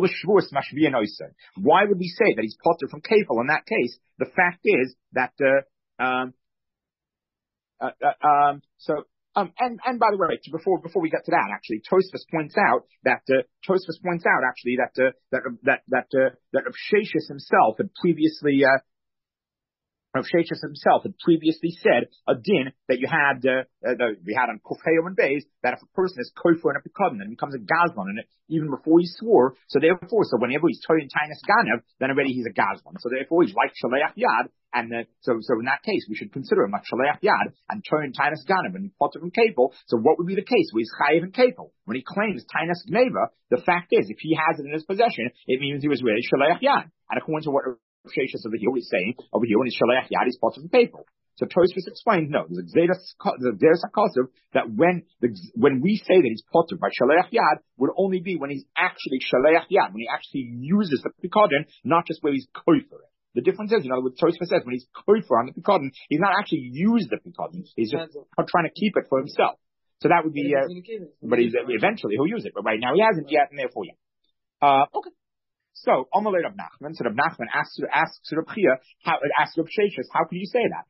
would we say that he's Potter from Kefil in that case? The fact is that, uh, um, uh, uh, um, so, um, and, and by the way, before, before we get to that, actually, Tosfos points out that, uh, Tosfos points out actually that, uh, that, that, that, uh, that Rav Sheshes himself had previously, uh, Rav Sheshes himself had previously said a din that you had, uh, uh, that we had on Kufheyo and Beis, that if a person is kofer in a pikadon and becomes a gazlan in it, even before he swore, so therefore, so whenever he's toyin tainus ganav, then already he's a gazlan. So therefore, he's like shaleach yad, and uh, so, so in that case, we should consider him like shaleach yad and toyin tainus ganav and potter from kefil. So what would be the case where he's chayiv and kefil? When he claims tainus gneva, the fact is, if he has it in his possession, it means he was really shaleach yad. And according to what Sheshes over here is saying, over here when he's Shaleach Yad, he's part of the people. So Tosfos explains, no, there's a Xeris HaKosov that when the, when we say that he's potter by Shaleach Yad, would only be when he's actually Shaleach Yad, when he actually uses the Pikadon, not just where he's kofer it. The difference is, you know, what Tosfos says, when he's kofer on the Pikadon, he's not actually used the Pikadon. He's just trying to keep it for himself. So that would be, uh, but he's, eventually he'll use it, but right now he hasn't yet, and therefore, yeah. Uh, okay. So, Amalei Reb Nachman, so Reb Nachman asks, asks Reb Chia, how, asks Reb Sheshes, how can you say that?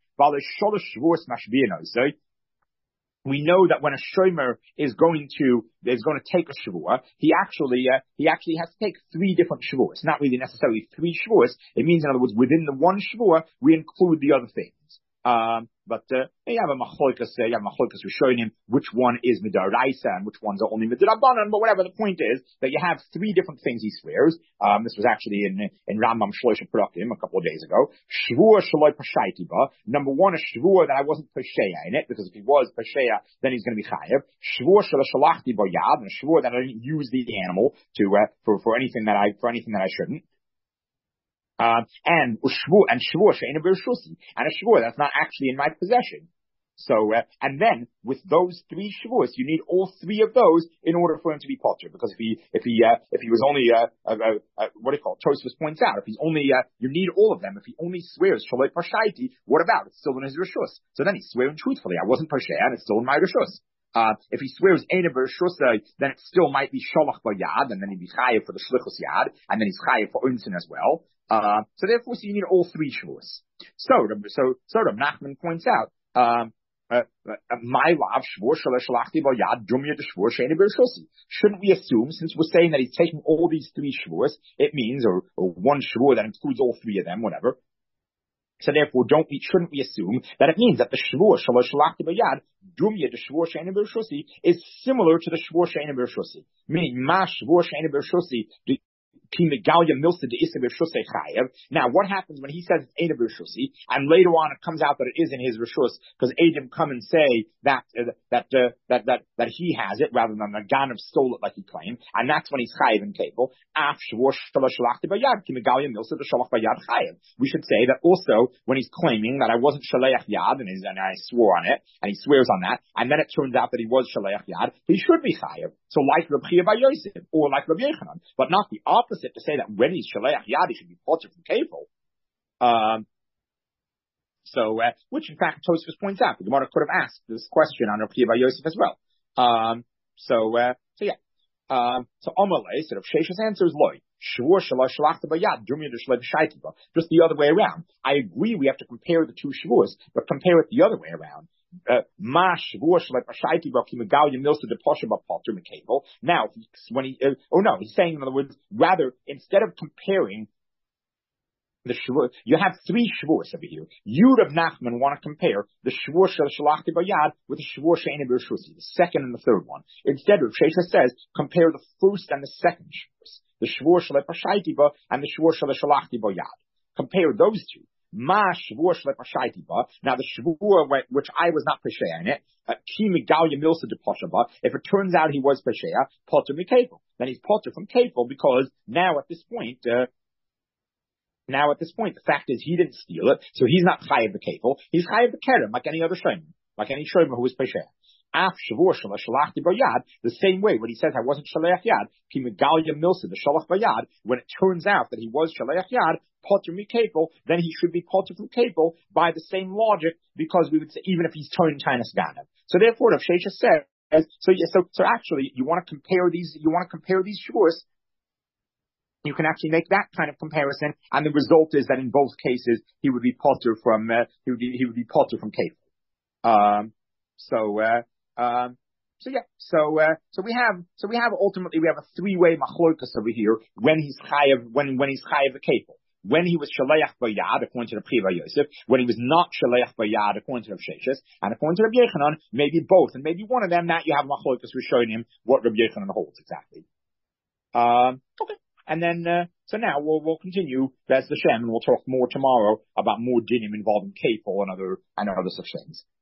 We know that when a shomer is going to, is going to take a shavua, he actually, uh, he actually has to take three different shavuos. Not really necessarily three shavuos. It means, in other words, within the one shavua, we include the other things. Um, but, uh, you have a machlokas, uh, you have machlokas rishonim, which one is midaraisa and which ones are only midarabanan, but whatever, the point is that you have three different things he swears. Um, this was actually in, in Rambam Shloisha Parakim a couple of days ago. Shvua shaloi pashaiti ba. Number one, a shvua that I wasn't pasheya in it, because if he was pasheya, then he's going to be chayev. Shvua shalashalachi ba yad, and a shvua that I didn't use the animal to, uh, for, for anything that I, for anything that I shouldn't. Um, and ushvu and shvur she'ena b'rishusi, and a shvur that's not actually in my possession. So, uh, and then with those three Shavuos, you need all three of those in order for him to be potter. Because if he, if he, uh, if he was only, uh, uh, uh, uh what do you call it? Tosfos points out, if he's only, uh, you need all of them. If he only swears Shaloi Pashaiti, what about? It's still in his Rishus. So then he's swearing truthfully. I wasn't Pashay, and it's still in my Rishus. Uh, if he swears Eina B'Rishusai, then it still might be Sholach B'Yad, and then he'd be Chayev for the Shlichus Yad, and then he's Chayev for Unsin as well. Uh, so therefore, so you need all three Shavuos. So, so, so Rav Nachman points out, um, uh, uh, my love, Shvur Shalach B'Yad, Dumya de Shvur Sheina B'Rishusi. Shouldn't we assume, since we're saying that he's taking all these three Shavuos, it means, or, or one Shavuot that includes all three of them, whatever. So therefore, don't we, shouldn't we assume that it means that the Shvur Shalosh Shalachti B'Yad, Dumya de Shvur Sheina B'Rishusi, is similar to the Shvur Sheina B'Rishusi? Meaning, Ma Shvur Sheina B'Rishusi, now, what happens when he says it's Eina B'Rishusi, and later on it comes out that it is in his Rishus, because Adam come and say that, uh, that, uh, that, that, that he has it, rather than the Ganav stole it like he claimed, and that's when he's Chayiv and Kabel. We should say that also, when he's claiming that I wasn't Shaleach Yad, and, and I swore on it, and he swears on that, and then it turns out that he was Shaleach Yad, he should be Chayiv. So like Reb Chia Bar Yosef, or like Reb Yechanan, but not the opposite, to say that when he's Shaleach Yad, he should be potter from Kefil. Um, so, uh, which in fact Tosfos points out, the Gemara could have asked this question on Reb Chia Bar Yosef as well. Um, so, uh, so yeah. Um, so Omalei, sort of Shesha's answer is loy. Shvur Shalosh Shalachta B'Yad, Dumya de Shlei B'Shaitiva. Just the other way around. I agree we have to compare the two Shavuos, but compare it the other way around. Ma Shvur Shlei B'Shaitiva ki Megalia Milsa de Posha B'Potter Mekabel. Now, when he, uh, oh no, he's saying in other words, rather, instead of comparing the Shavuot, you have three Shavuos over here. You, Rav Nachman, want to compare the Shavuot Shel Shalachti B'Yad with the Shavuot She'eina B'Rishusi, the second and the third one. Instead, Rav Shesha says, compare the first and the second Shavuos, the Shavuot Shel Pashaiti Ba and the Shavuot Shel Shalachti B'Yad. Compare those two. Ma Shavuot Shel Pashaiti Ba. Now the Shavuot which I was not Pesheya in it, Ki Megalia Milsa de Posha Ba. If it turns out he was Pesheya, Potter Mikefel. Then he's Potter from Kefel because now at this point, uh, Now, at this point, the fact is he didn't steal it, so he's not chayiv the kefil. He's chayiv the kerem, like any other shayman, like any shayman who was pesher. Af shavur shalach shalachti bayad, the same way when he says I wasn't shalach yad, ki megalia milsa the shalach bayad. When it turns out that he was shalach yad, potter mi kefil, then he should be potter from kefil by the same logic, because we would say even if he's turning tainus ganav. So therefore, Rav Shesha says, so yeah, so so actually, you want to compare these, you want to compare these shurs. You can actually make that kind of comparison, and the result is that in both cases he would be potter from uh, he would be he would be potter from kefil. Um, so uh, um, so yeah, so uh, so we have so we have ultimately we have a three way machlokas over here when he's chayav when when he's chayav the kefil. When he was shaleach bayad according to the Pri Bar Yosef, when he was not shaleach bayad according to the Sheshes, and according to Rabbi Yechanan, maybe both, and maybe one of them. That you have machlokas who's showing him what Rabbi Yechanan holds exactly. Um, okay. And then, uh, so now we'll, we'll continue, Bez Hashem, and we'll talk more tomorrow about more dinim involving kefil and other, and other such things.